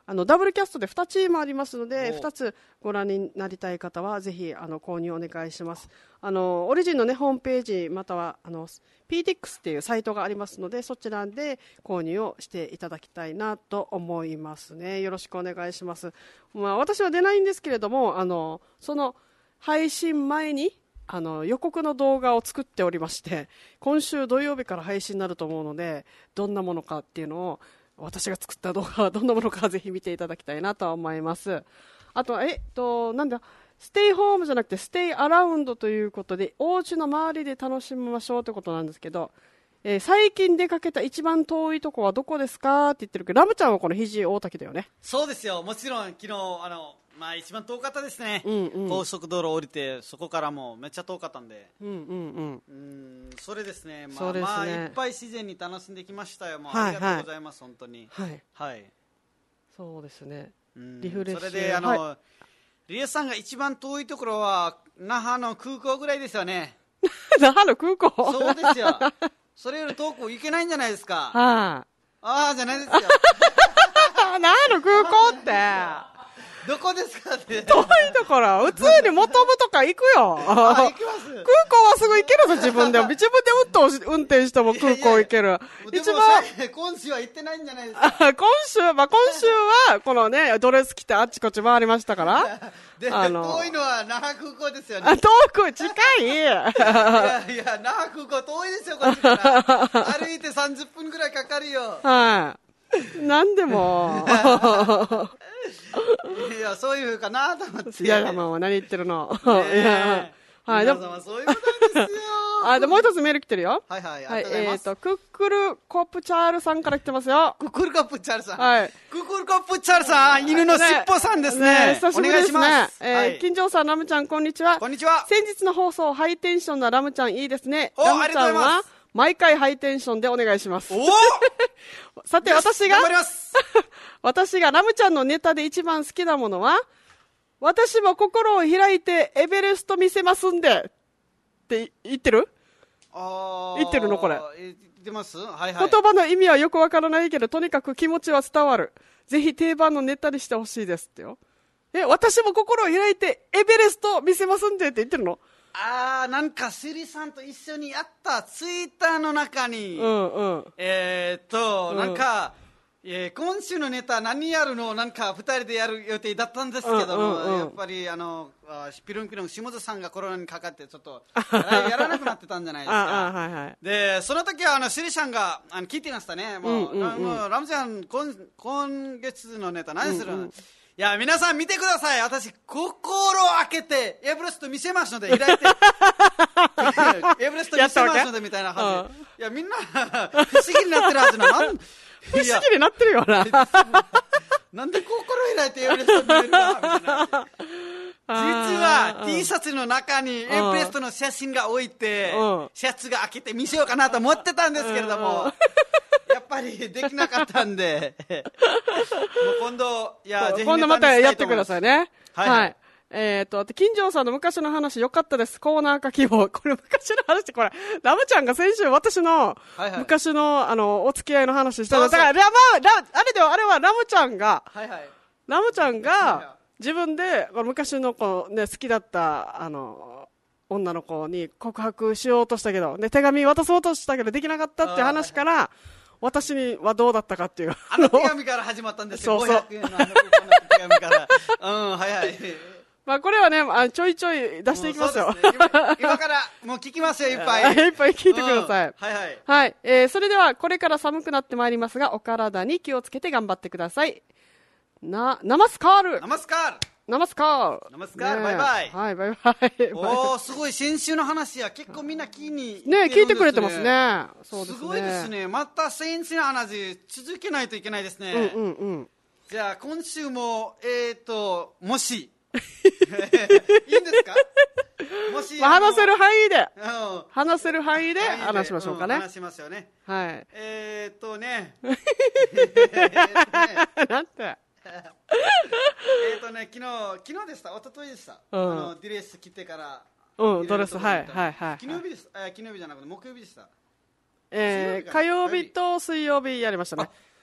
Speaker 1: ダブルキャストで2チームありますので、2つご覧になりたい方はぜひ購入お願いします。オリジンの、ね、ホームページまたはPTX っていうサイトがありますので、そちらで購入をしていただきたいなと思いますね。よろしくお願いします。私は出ないんですけれども、その配信前に予告の動画を作っておりまして、今週土曜日から配信になると思うので、どんなものかっていうのを、私が作った動画はどんなものかぜひ見ていただきたいなと思います。あとはなんだ、ステイホームじゃなくてステイアラウンドということで、お家の周りで楽しみましょうということなんですけど、最近出かけた一番遠いとこはどこですかって言ってるけど、ラムちゃんはこの肘大滝だよね。
Speaker 2: そうですよ。もちろん昨日一番遠かったですね、高速道路降りてそこからもうめっちゃ遠かったんで、それですね、
Speaker 1: そうですね、
Speaker 2: いっぱい自然に楽しんできましたよ。もうありがとうございます、本当に。はい、そうですね、リフレッシュ。それでリエさんが一番遠いところは那覇の空港ぐらいですよね。
Speaker 1: 那覇の空港。
Speaker 2: そうですよ。それより遠く行けないんじゃないですか。
Speaker 1: あ
Speaker 2: あじゃないですよ。
Speaker 1: 那覇の空港って
Speaker 2: どこですかって。
Speaker 1: 遠いところ、普通に元部とか行くよ。
Speaker 2: 行きます。空港
Speaker 1: はすぐ行けるぞ、自分で。自分で運転しても空港行ける。
Speaker 2: 一番。今週は行ってないんじゃないですか。
Speaker 1: 今週は、このね、ドレス着てあっちこっち回りましたから。
Speaker 2: で、遠いのは那覇空港ですよね。
Speaker 1: 遠く、近い。いや、
Speaker 2: 那覇空港遠いですよ、こっちから。歩いて30分ぐらいかかるよ。
Speaker 1: はい。なんでも。
Speaker 2: いや、そういうかなと思って。
Speaker 1: いや、何言ってるの。
Speaker 2: はい、皆様そういうことですよ。
Speaker 1: で、もう一つメール来てるよ。
Speaker 2: はい、ありがとうございます。
Speaker 1: クックルコプチャールさんから来てますよ。
Speaker 2: クックルコプチャールさん。
Speaker 1: はい。
Speaker 2: クックルコプチャールさん、犬のしっぽさんですね。
Speaker 1: 久しぶりですね。お願いします。金城さん、ラムちゃん、こんにちは。
Speaker 2: こんにちは。
Speaker 1: 先日の放送、ハイテンションなラムちゃん、いいですね。
Speaker 2: ラムちゃんは、
Speaker 1: 毎回ハイテンションでお願いします。
Speaker 2: お
Speaker 1: さて、私がラムちゃんのネタで一番好きなものは、私も心を開いてエベレスト見せますんでって言ってる？言ってるのこれ。
Speaker 2: 言ってます？はい。
Speaker 1: 言葉の意味はよくわからないけど、とにかく気持ちは伝わる。ぜひ定番のネタにしてほしいですってよ。私も心を開いてエベレスト見せますんでって言ってるの？
Speaker 2: なんかシリさんと一緒にやったツイッターの中に、なんか、今週のネタ何やるのなんか2人でやる予定だったんですけども、やっぱりピルンピルン下津さんがコロナにかかってちょっとやらなくなってたんじゃないですか。でその時はシリさんが聞いてましたね。もうラムちゃん今月のネタ何する？いや、皆さん見てください。私、心を開けて、エブレスト見せますので、開いて。エブレスト見せますので、みたいな感じ。いや、みんな、不思議になってるはずな。
Speaker 1: 不思議になってるよな。
Speaker 2: なんで心開いてエブレスト見れるかみたいな。実は T シャツの中にエブレストの写真が置いて、シャツが開けて見せようかなと思ってたんですけれども、やっぱりできなかったんで、もう今度、ぜひ
Speaker 1: 今度またやってくださいね。
Speaker 2: はい。
Speaker 1: 金城さんの昔の話よかったです。コーナー化希望。これ昔の話、これ、ラムちゃんが先週私の昔の、お付き合いの話しただから、あれはラムちゃんが、自分で、昔の子、ね、好きだった、女の子に告白しようとしたけど、ね、手紙渡そうとしたけどできなかったっていう話から、私にはどうだったかっていう。
Speaker 2: 手紙から始まったんですよ。500円の手紙から。
Speaker 1: これはね、ちょいちょい出していきますよ。
Speaker 2: 今からもう聞きますよ、いっぱい。
Speaker 1: いっぱい聞いてください。はい。それでは、これから寒くなってまいりますが、お体に気をつけて頑張ってください。ナマスカール。
Speaker 2: ナマスカール。
Speaker 1: ナマスカール。
Speaker 2: ナマスカール、バイバイ。
Speaker 1: はい、バイバイ。
Speaker 2: おー、すごい、先週の話や、結構みんな聞
Speaker 1: いてくれてますね。
Speaker 2: そうですね。すごいですね。また先週の話、続けないといけないですね。じゃあ、今週も、もし、いいんですか？もし、
Speaker 1: 話せる範囲で、話せる範囲で話しましょうかね。
Speaker 2: 話しますよね。
Speaker 1: はい。なんて。
Speaker 2: 昨日でした、一昨日でした。ドレス着てから。
Speaker 1: ドレス、はい。
Speaker 2: 昨日日です。昨日日じゃなくて木曜日でした。
Speaker 1: 火曜日と水曜日やりましたね。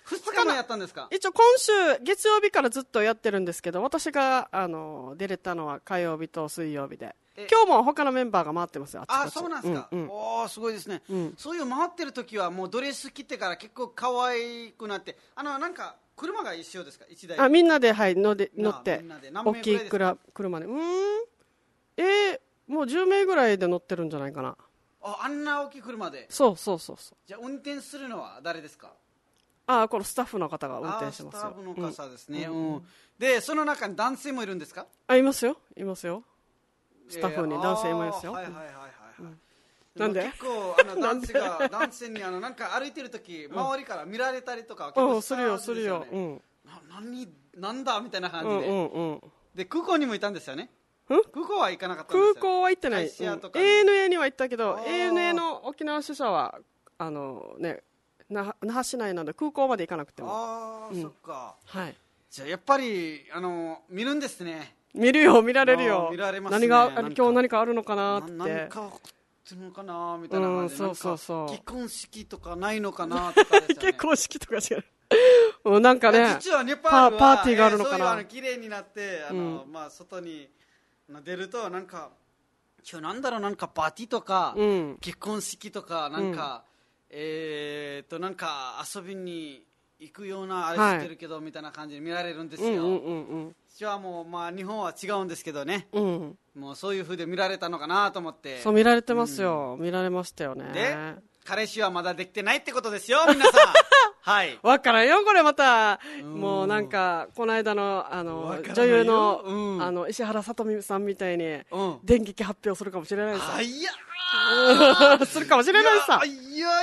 Speaker 2: 2日もやったんですか？
Speaker 1: 一応今週月曜日からずっとやってるんですけど、私が出れたのは火曜日と水曜日で、今日も他のメンバーが回ってますよ。
Speaker 2: あ、そうなんですか。おー、すごいですね。そういう回ってる時はもうドレス着てから結構可愛くなって、なんか車が一緒ですか？1台。
Speaker 1: みんなで、はい、乗って大きい車で、もう10名ぐらいで乗ってるんじゃないかな。
Speaker 2: あんな大きい車で。
Speaker 1: そう。
Speaker 2: じゃあ運転するのは誰ですか？
Speaker 1: このスタッフの方が運転してますよ。
Speaker 2: スタッフの方ですね。で、その中に男性もいるんですか？
Speaker 1: いますよ。スタッフに男性もいますよ。なんで？
Speaker 2: 結構男性になんか歩いてる時周りから見られたりとか結構
Speaker 1: するよ。
Speaker 2: なんだみたいな感じで。で、空港にもいたんですよね。空港は行かなかったんですよ。
Speaker 1: 空港は行ってない。ANA には行ったけど、ANA の沖縄支社は那覇市内なので空港まで行かなくても。
Speaker 2: そっか。
Speaker 1: はい。
Speaker 2: じゃあやっぱり見るんですね。
Speaker 1: 見るよ、見られるよ。
Speaker 2: 見られますね。
Speaker 1: 今日何かあるのかなって。
Speaker 2: 何かするのかなみたいな感じで。
Speaker 1: そう。
Speaker 2: 結婚式とかないのかなとかですよね。
Speaker 1: 結婚式とか違う。なんかね。
Speaker 2: 実はネパールは
Speaker 1: パーティーがあるのかな。
Speaker 2: そういう綺麗になって外に出るとなんか今日なんだろう、なんかパーティーとか結婚式とかなんかなんか遊びに行くようなあれしてるけどみたいな感じで見られるんですよ。私はもう日本は違うんですけどね。もうそういう風で見られたのかなと思って。
Speaker 1: そう見られてますよ。見られましたよね。
Speaker 2: で、彼氏はまだできてないってことですよ、皆さん。はい。
Speaker 1: わからんよ、これまた。もうなんか、この間の、女優の、石原さとみさんみたいに、電撃発表するかもしれないさ。
Speaker 2: いや
Speaker 1: するかもしれないさ。
Speaker 2: いや、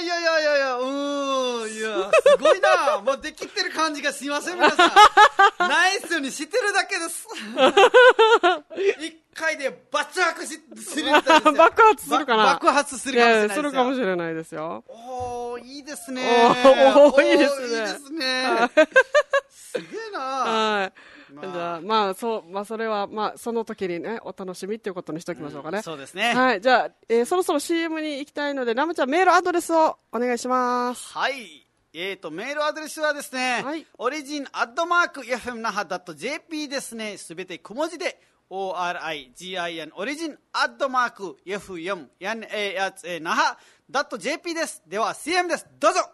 Speaker 2: すごいな。もうできてる感じがしません、皆さん。ナイスにしてるだけです。一回で爆発するみたいですよ。
Speaker 1: 爆発するかな？
Speaker 2: 爆発するかもしれないですよ。
Speaker 1: するかもしれないですよ。
Speaker 2: いいですね。
Speaker 1: いいですね。
Speaker 2: すげえな。はい。
Speaker 1: じゃあそれはその時にねお楽しみっていうことにしておきましょうかね。
Speaker 2: そうですね。
Speaker 1: はい。じゃあ、そろそろ CM に行きたいのでラムちゃんメールアドレスをお願いします。
Speaker 2: はい。メールアドレスはですね、オリジン@fmnaha.jp ですね。すべて小文字でORIGIN オリジン@fmnaha.jp です。では CM です。どうぞ。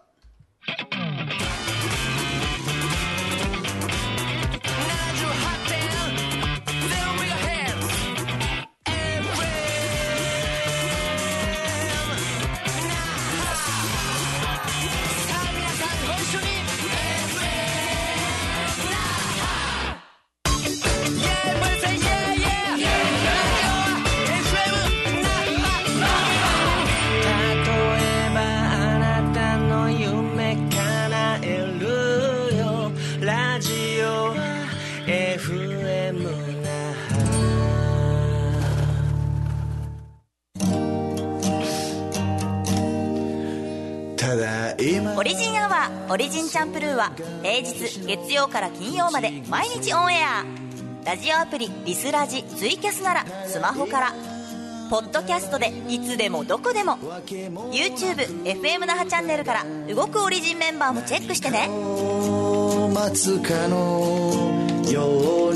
Speaker 3: オリジンアワーオリジンチャンプルーは平日月曜から金曜まで毎日オンエア。ラジオアプリリスラジツイキャスならスマホから、ポッドキャストでいつでもどこでも YouTube、FM 那覇チャンネルから動くオリジンメンバーもチェックしてね。
Speaker 4: 待つかのよう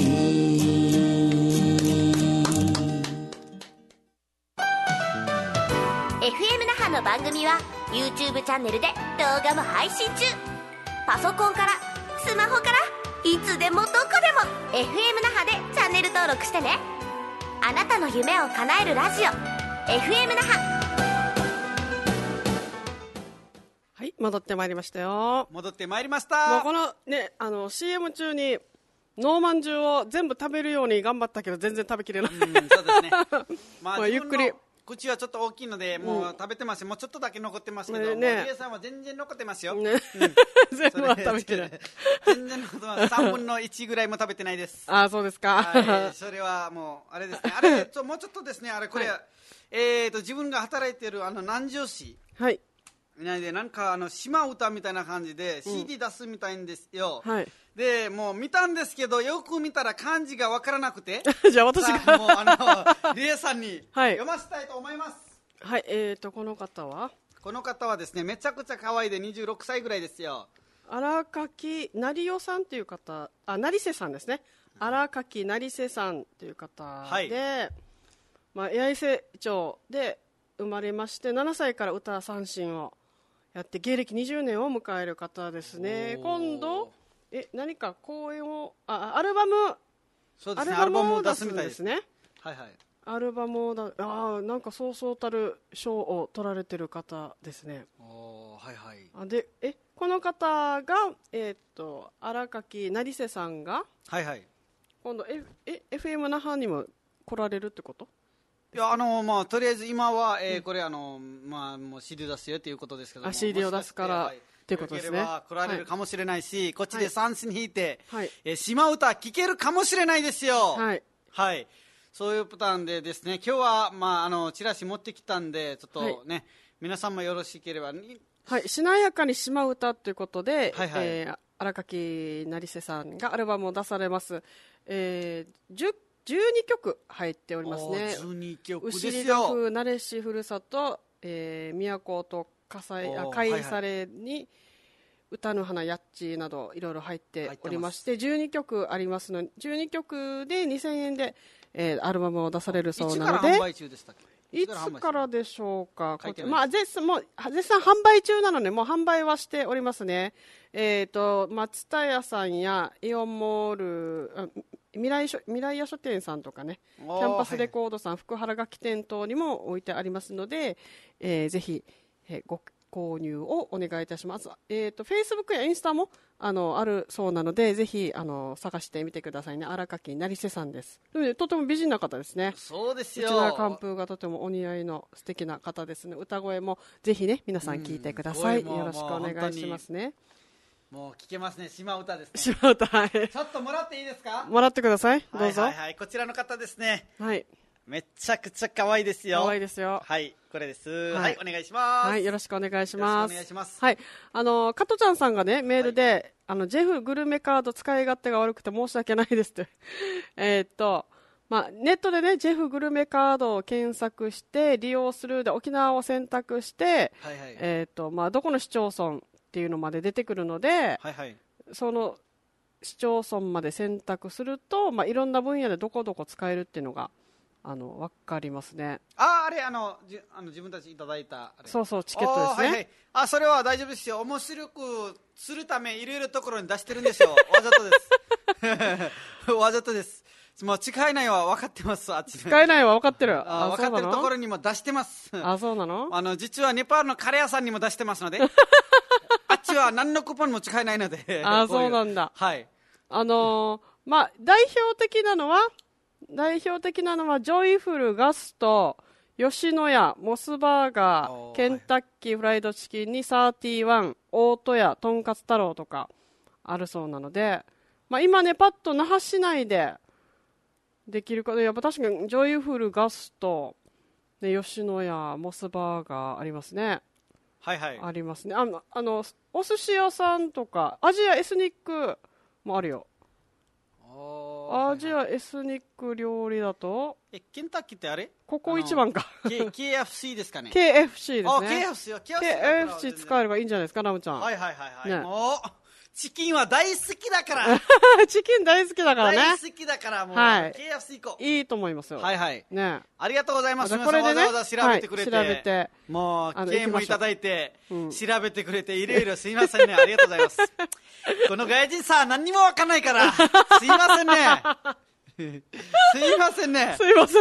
Speaker 4: に
Speaker 5: FM 那覇の番組は YouTube チャンネルで動画も配信中。パソコンからスマホからいつでもどこでも FM 那覇でチャンネル登録してね。あなたの夢を叶えるラジオ FM 那覇。
Speaker 1: はい、戻ってまいりましたよ。
Speaker 2: 戻ってまいりました。
Speaker 1: もうこのねCM 中にノーマンジュを全部食べるように頑張ったけど全然食べきれない。
Speaker 2: そうですね。
Speaker 1: ゆっくり。
Speaker 2: 口はちょっと大きいのでもう食べてます。もうちょっとだけ残ってますけど、リエさんは全然残ってますよ。
Speaker 1: 全部は食べてない。
Speaker 2: 全然残ってます。3分の1ぐらいも食べてないです。
Speaker 1: あ、そうですか。
Speaker 2: それはもうあれですね。もうちょっとですね。これ自分が働いている南城市。
Speaker 1: はい。
Speaker 2: でなんか島唄みたいな感じで CD 出すみたいんですよ。
Speaker 1: はい。
Speaker 2: でもう見たんですけどよく見たら漢字が分からなくて
Speaker 1: じゃあ私が
Speaker 2: もうリエさんに読ませたいと思います。
Speaker 1: はい。この方は
Speaker 2: ですねめちゃくちゃ可愛いで26歳ぐらいですよ。
Speaker 1: 荒垣成代さんという方、成瀬さんですね。荒垣成瀬さんという方で、八重瀬町で生まれまして、7歳から歌三線をやって芸歴20年を迎える方ですね。今度何か公演をアルバム、
Speaker 2: そうですね、アルバムを出すみたいです
Speaker 1: ね。
Speaker 2: はいはい。
Speaker 1: アルバムをなんかそうそうたる賞を取られてる方ですね。
Speaker 2: はいはい。
Speaker 1: でこの方が荒垣成瀬さんが、
Speaker 2: はいはい。
Speaker 1: 今度、FM 那覇にも来られるってこと？
Speaker 2: いやとりあえず今は、これもう CD 出すよということですけども、
Speaker 1: CD を出すからっていうことですね。
Speaker 2: よければ来られるかもしれないし、こっちで三線弾いて、島唄聴けるかもしれないですよ。はい。そういうパターンでですね、今日はチラシ持ってきたんで、ちょっとね、皆さんもよろしければ、
Speaker 1: しなやかに島唄ということで、荒垣成瀬さんがアルバムを出されます。12曲入っておりますね。
Speaker 2: 12曲ですよ。
Speaker 1: 牛里風なれしふるさと、都と海されに歌の花やっちなどいろいろ入っておりまして、12曲ありますので、12曲で2000円で、アルバムを出されるそうなので、
Speaker 2: いつから販売中でしたっけ？
Speaker 1: いつからでしょうか。絶賛販売中なので、もう販売はしておりますね。松田屋さんやイオンモール、未来屋書店さんとかね、キャンパスレコードさん、福原楽器店等にも置いてありますので、ぜひ、ご購入をお願いいたします。Facebook やインスタもあるそうなので、ぜひ探してみてくださいね。荒垣成瀬さんです。とても美人な方ですね。
Speaker 2: そうですよ。
Speaker 1: 内村寒風がとてもお似合いの素敵な方ですね。歌声もぜひね、皆さん聞いてください。よろしくお願いしますね。
Speaker 2: もう聞けますね。島唄ですね。
Speaker 1: 島唄、はい。
Speaker 2: ちょっともらっていいですか？
Speaker 1: もらってください。どうぞ。
Speaker 2: こちらの方ですね。
Speaker 1: はい。
Speaker 2: めちゃくちゃ可愛いですよ。
Speaker 1: 可愛いですよ。
Speaker 2: はい、これです。はい、お願いします。
Speaker 1: はい、よろしくお願いします。
Speaker 2: よろしくお願いします。
Speaker 1: はい、加トちゃんさんがね、メールで、ジェフグルメカード使い勝手が悪くて申し訳ないですって。ネットでね、ジェフグルメカードを検索して利用するで沖縄を選択して、どこの市町村っていうのまで出てくるので、その市町村まで選択すると、いろんな分野でどこどこ使えるっていうのが分かりますね。
Speaker 2: 自分たちいただいた
Speaker 1: そうチケットですね。
Speaker 2: それは大丈夫ですよ。面白くするためいろいろところに出してるんですよ。わざとですわざとです。もう使えないは分かってます。
Speaker 1: 使えないは分かってる。
Speaker 2: 分かってるところにも出してます。
Speaker 1: そうなの？
Speaker 2: 実はネパールのカレー屋さんにも出してますのであっちは何のクーポンも使えないので
Speaker 1: そうなんだ。
Speaker 2: はい。
Speaker 1: 代表的なのはジョイフル、ガスト、吉野家、モスバーガー、ケンタッキーフライドチキンに31、大戸屋、とんかつ太郎とかあるそうなので、今ね、パッと那覇市内でできるか、やっぱ確かにジョイフル、ガスト、吉野家、モスバーガーありますね。ありますね。お寿司屋さんとか、アジアエスニックもあるよ。アジアエスニック料理だと
Speaker 2: ケンタッキーってあれ？
Speaker 1: ここ一番か。
Speaker 2: KFC ですかね。
Speaker 1: KFC ですね。
Speaker 2: KFC
Speaker 1: 使えればいいんじゃないですか、ラムちゃん。
Speaker 2: はい。もうチキンは大好きだから
Speaker 1: チキン大好きだからね。
Speaker 2: 大好きだからもう、KFC 行こう。
Speaker 1: いいと思いますよ。
Speaker 2: ね。ありがとうございます。
Speaker 1: これでね、
Speaker 2: わざわざ調べてくれて、もうゲームいただいて、調べてくれていろいろすいませんね。ありがとうございます。この外人さ、何にもわかんないからすいませんね。すいませんね。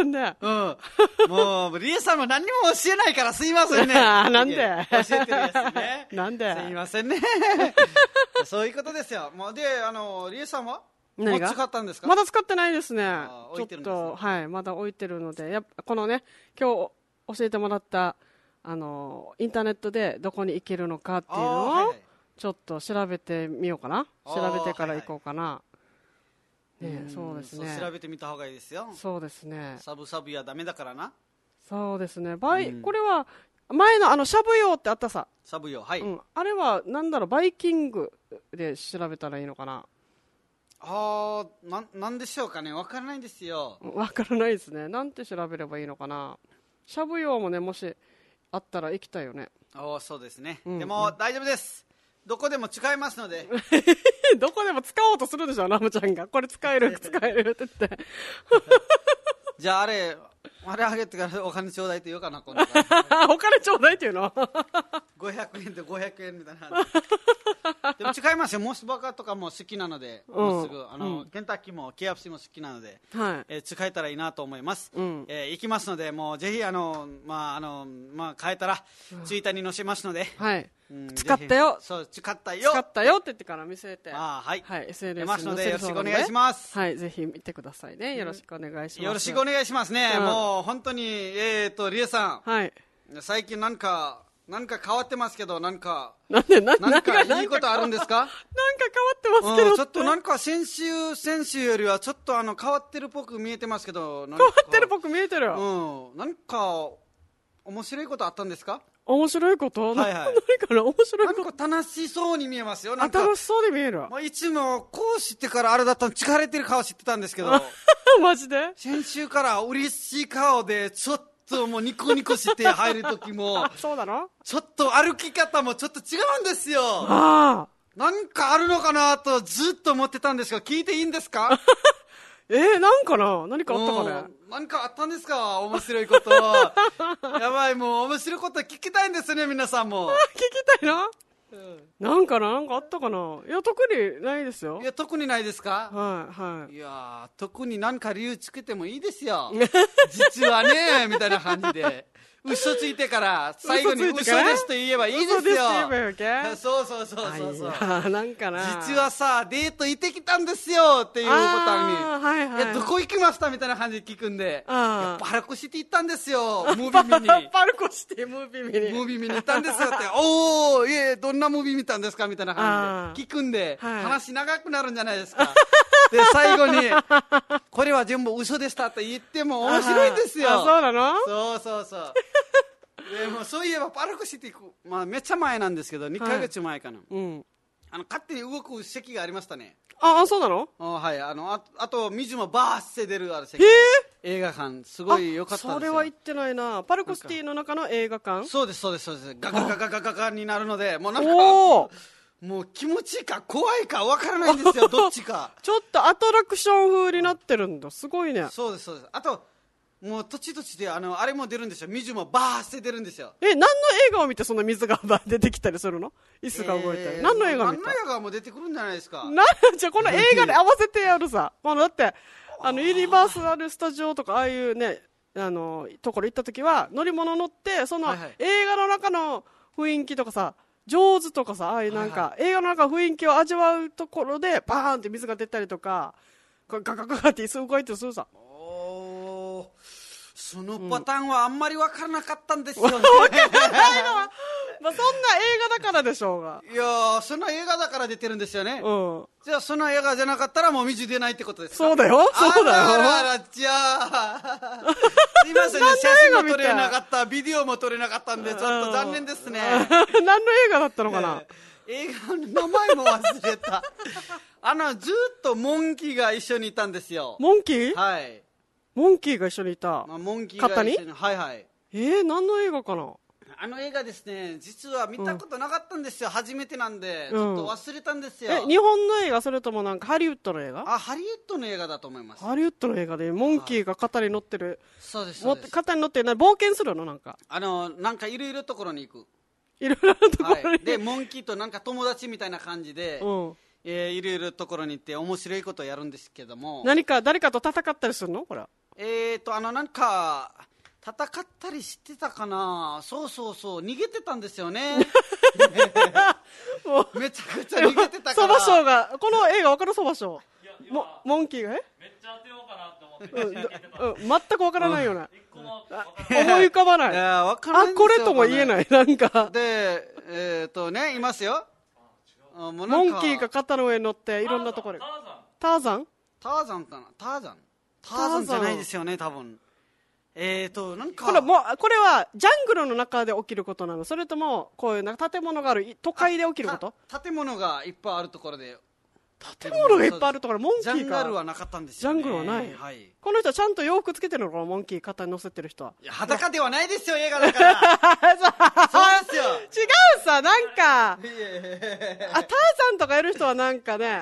Speaker 2: もうリエさんも何にも教えないからすいませんね。
Speaker 1: なんで
Speaker 2: 教えてるやつね。
Speaker 1: なんです
Speaker 2: いませんね。そういうことですよ。もうでリエさんは
Speaker 1: 何が
Speaker 2: 使ったんですか？
Speaker 1: まだ使ってないですね。
Speaker 2: ちょっと
Speaker 1: まだ置いてるので、このね、今日教えてもらったインターネットでどこに行けるのかっていうのをちょっと調べてみようかな。調べてから行こうかな。そうですね。
Speaker 2: 調べてみた方がいいですよ。
Speaker 1: そうですね。
Speaker 2: サブサブやダメだからな。
Speaker 1: そうですね。これは前のしゃぶ用ってあったさ。
Speaker 2: しゃぶ用、はい。
Speaker 1: あれはバイキングで調べたらいいのかな。
Speaker 2: なんでしょうかね。わからないんですよ。
Speaker 1: わからないですね。なんて調べればいいのかな。しゃぶ用もね、もしあったら行きたいよね。
Speaker 2: そうですね。でも大丈夫です。 どこでも使えますので。
Speaker 1: どこでも使おうとするでしょ、ラムちゃんが。これ使えるって言って。
Speaker 2: じゃああれあげてからお金ちょうだいって言おうかな、今度。
Speaker 1: お金ちょうだいっていうの
Speaker 2: 500円で500円みたいな。でも違いますよ。モスバーガーとかも好きなので、もうすぐケンタッキーも KFC も好きなので、使えたらいいなと思います。行きますので、もうぜひ買えたらツイッターに載せますので、
Speaker 1: 使ったよ、
Speaker 2: そう使ったよ
Speaker 1: って言ってから見せて、
Speaker 2: はい、
Speaker 1: SNS
Speaker 2: 出ますのでよろしくお願いします。
Speaker 1: はい、ぜひ見てくださいね。よろしくお願いします。
Speaker 2: よろしくお願いしますね。もう本当にリエさん、最近なんか変わってますけど、なんかいいことあるんですか？なんか
Speaker 1: 変わってますけど、
Speaker 2: ちょっとなんか先週よりはちょっと変わってるっぽく見えてますけど、
Speaker 1: 変わってるっぽく見えてる。
Speaker 2: なんか面白いことあったんですか？
Speaker 1: 面白いこと？何かな、面白いこと。
Speaker 2: なんか楽しそうに見えますよ。
Speaker 1: 楽しそうに見える。
Speaker 2: いつもこう知ってからあれだったの、疲れてる顔知ってたんですけど、
Speaker 1: マジで？
Speaker 2: 先週から嬉しい顔でちょっともうニコニコして入る時も
Speaker 1: そうだろ？
Speaker 2: ちょっと歩き方もちょっと違うんですよ。なんかあるのかなとずっと思ってたんですが、聞いていいんですか？
Speaker 1: なんかな、何かあったかね。
Speaker 2: 何かあったんですか？面白いこと。やばい、もう面白いこと聞きたいんですね、皆さんも。
Speaker 1: 聞きたいな。なんかあったかな。いや、特にないですよ。
Speaker 2: いや、特にないですか？いや、特に何か理由つけてもいいですよ。実はね、みたいな感じで。嘘ついてから最後に嘘ですと言えばいいですよ。嘘ですと言えばいいわけ？そうなんかな、実はさデート行ってきたんですよっていうことに、どこ行きましたみたいな感じで聞くんで、パルコシティ行ったんですよ、ムービー見に。パルコシティムービー見に行ったんですよって。おー、どんなムービー見たんですかみたいな感じで聞くんで、話長くなるんじゃないですか。で最後にこれは全部嘘でしたと言っても面白いんですよ。そうなの？そうでもそういえばパルコシティ、めっちゃ前なんですけど、2ヶ月前かな、勝手に動く席がありましたね。
Speaker 1: そうなの？
Speaker 2: はい。あと水もバーッせ出る席、映画館すごい良かったんですよ。
Speaker 1: それは行ってないな。パルコシティの中の映画館？
Speaker 2: そうですガガガガガガガになるので、もうなんかもう気持ちいいか怖いか分からないんですよ。どっちか。
Speaker 1: ちょっとアトラクション風になってるんだ。すごいね。
Speaker 2: そうですあともう土地であれも出るんですよ。水もバーって出るんですよ。
Speaker 1: 何の映画を見てその水が出てきたりするの？椅子が動いたり。何の映画見た？
Speaker 2: 何の映画も出てくるんじゃないですか。
Speaker 1: じゃあこの映画で合わせてやるさ。だってユニバーサルスタジオとかああいうねところ行った時は乗り物乗ってその映画の中の雰囲気とかさ、上手とかさ、ああいうなんか映画の中の雰囲気を味わうところでバーンって水が出たりとか、ガガガガって椅子動いてするさ。
Speaker 2: そのパターンはあんまり分からなかったんですよね。
Speaker 1: 分からないのはそんな映画だからでしょうが。
Speaker 2: いやそんな映画だから出てるんですよね。じゃあそんな映画じゃなかったらもう水出ないってことですか？
Speaker 1: そうだよ。
Speaker 2: じゃあすいませんね、写真も撮れなかった、ビデオも撮れなかったんでちょっと残念ですね。
Speaker 1: 何の映画だったのかな。
Speaker 2: 映画の名前も忘れた。ずっとモンキーが一緒にいたんですよ。
Speaker 1: モンキー？
Speaker 2: はい。
Speaker 1: モンキーが一緒にいた。
Speaker 2: モンキーが一緒に。はいはい。
Speaker 1: 何の映画かな。
Speaker 2: 映画ですね、実は見たことなかったんですよ。初めてなんでちょっと忘れたんですよ。
Speaker 1: 日本の映画、それともなんかハリウッドの映画？
Speaker 2: ハリウッドの映画だと思います。
Speaker 1: ハリウッドの映画でモンキーが肩に乗ってる。
Speaker 2: そうです。
Speaker 1: 肩に乗って冒険するの？なんか
Speaker 2: なんかいろいろところに行く。
Speaker 1: いろいろところに、
Speaker 2: でモンキーとなんか友達みたいな感じで、いろいろところに行って面白いことをやるんですけども。
Speaker 1: 誰かと戦ったりするの？これ
Speaker 2: なんか戦ったりしてたかな。そう逃げてたんですよね。めちゃくちゃ逃げてたから。
Speaker 1: そば賞がこの映画分かる？そば賞モンキーが
Speaker 6: めっちゃ当てようかなと思って
Speaker 1: 全く分からないよね。思い浮かばない。
Speaker 2: 分からないんですよ。
Speaker 1: これとも言えない。なんか
Speaker 2: でいますよ。
Speaker 1: モンキーが肩の上に乗っていろんなところ。ターザンかな。ターザンじゃないですよね多分。なんかこれはジャングルの中で起きることなの？それともこういう建物がある都会で起きること？
Speaker 2: 建物がいっぱいあるところで
Speaker 1: 建物がいっぱいあるところ、モンキーか。
Speaker 2: ジャンガルはなかったんですよね。
Speaker 1: ジャングルはない。
Speaker 2: はい。
Speaker 1: この人はちゃんと洋服つけてるのかな、モンキー肩に乗せてる人は。
Speaker 2: いや、裸ではないですよ、映画だから。そうですよ。
Speaker 1: 違うさ、なんか、ターザンとかやる人はなんかね、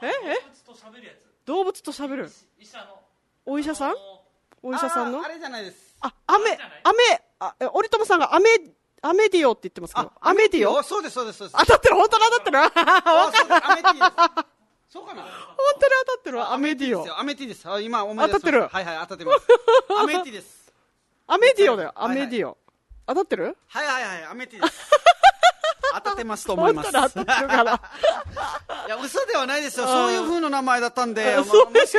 Speaker 1: 動物と喋る。お医者さんお医者さんの
Speaker 2: あれじゃないです。
Speaker 1: 折友さんがアメディオって言ってますけど。アメディオ
Speaker 2: そうです、そうです、そうです。
Speaker 1: 当たってる、本当に当たってる。
Speaker 2: アメディです。そうかな
Speaker 1: 本当に当たってるわ、アメディオ。
Speaker 2: アメティです。今思い出しました。
Speaker 1: 当たってる。
Speaker 2: はいはい、当たってます。アメティです。
Speaker 1: アメディオだよ、アメディオ。当たってる？
Speaker 2: はいはいはい、アメティです。当たってますと思います。
Speaker 1: 本当に当たってるから。
Speaker 2: いや、嘘ではないですよ。そういう風の名前だったんで、もしかして、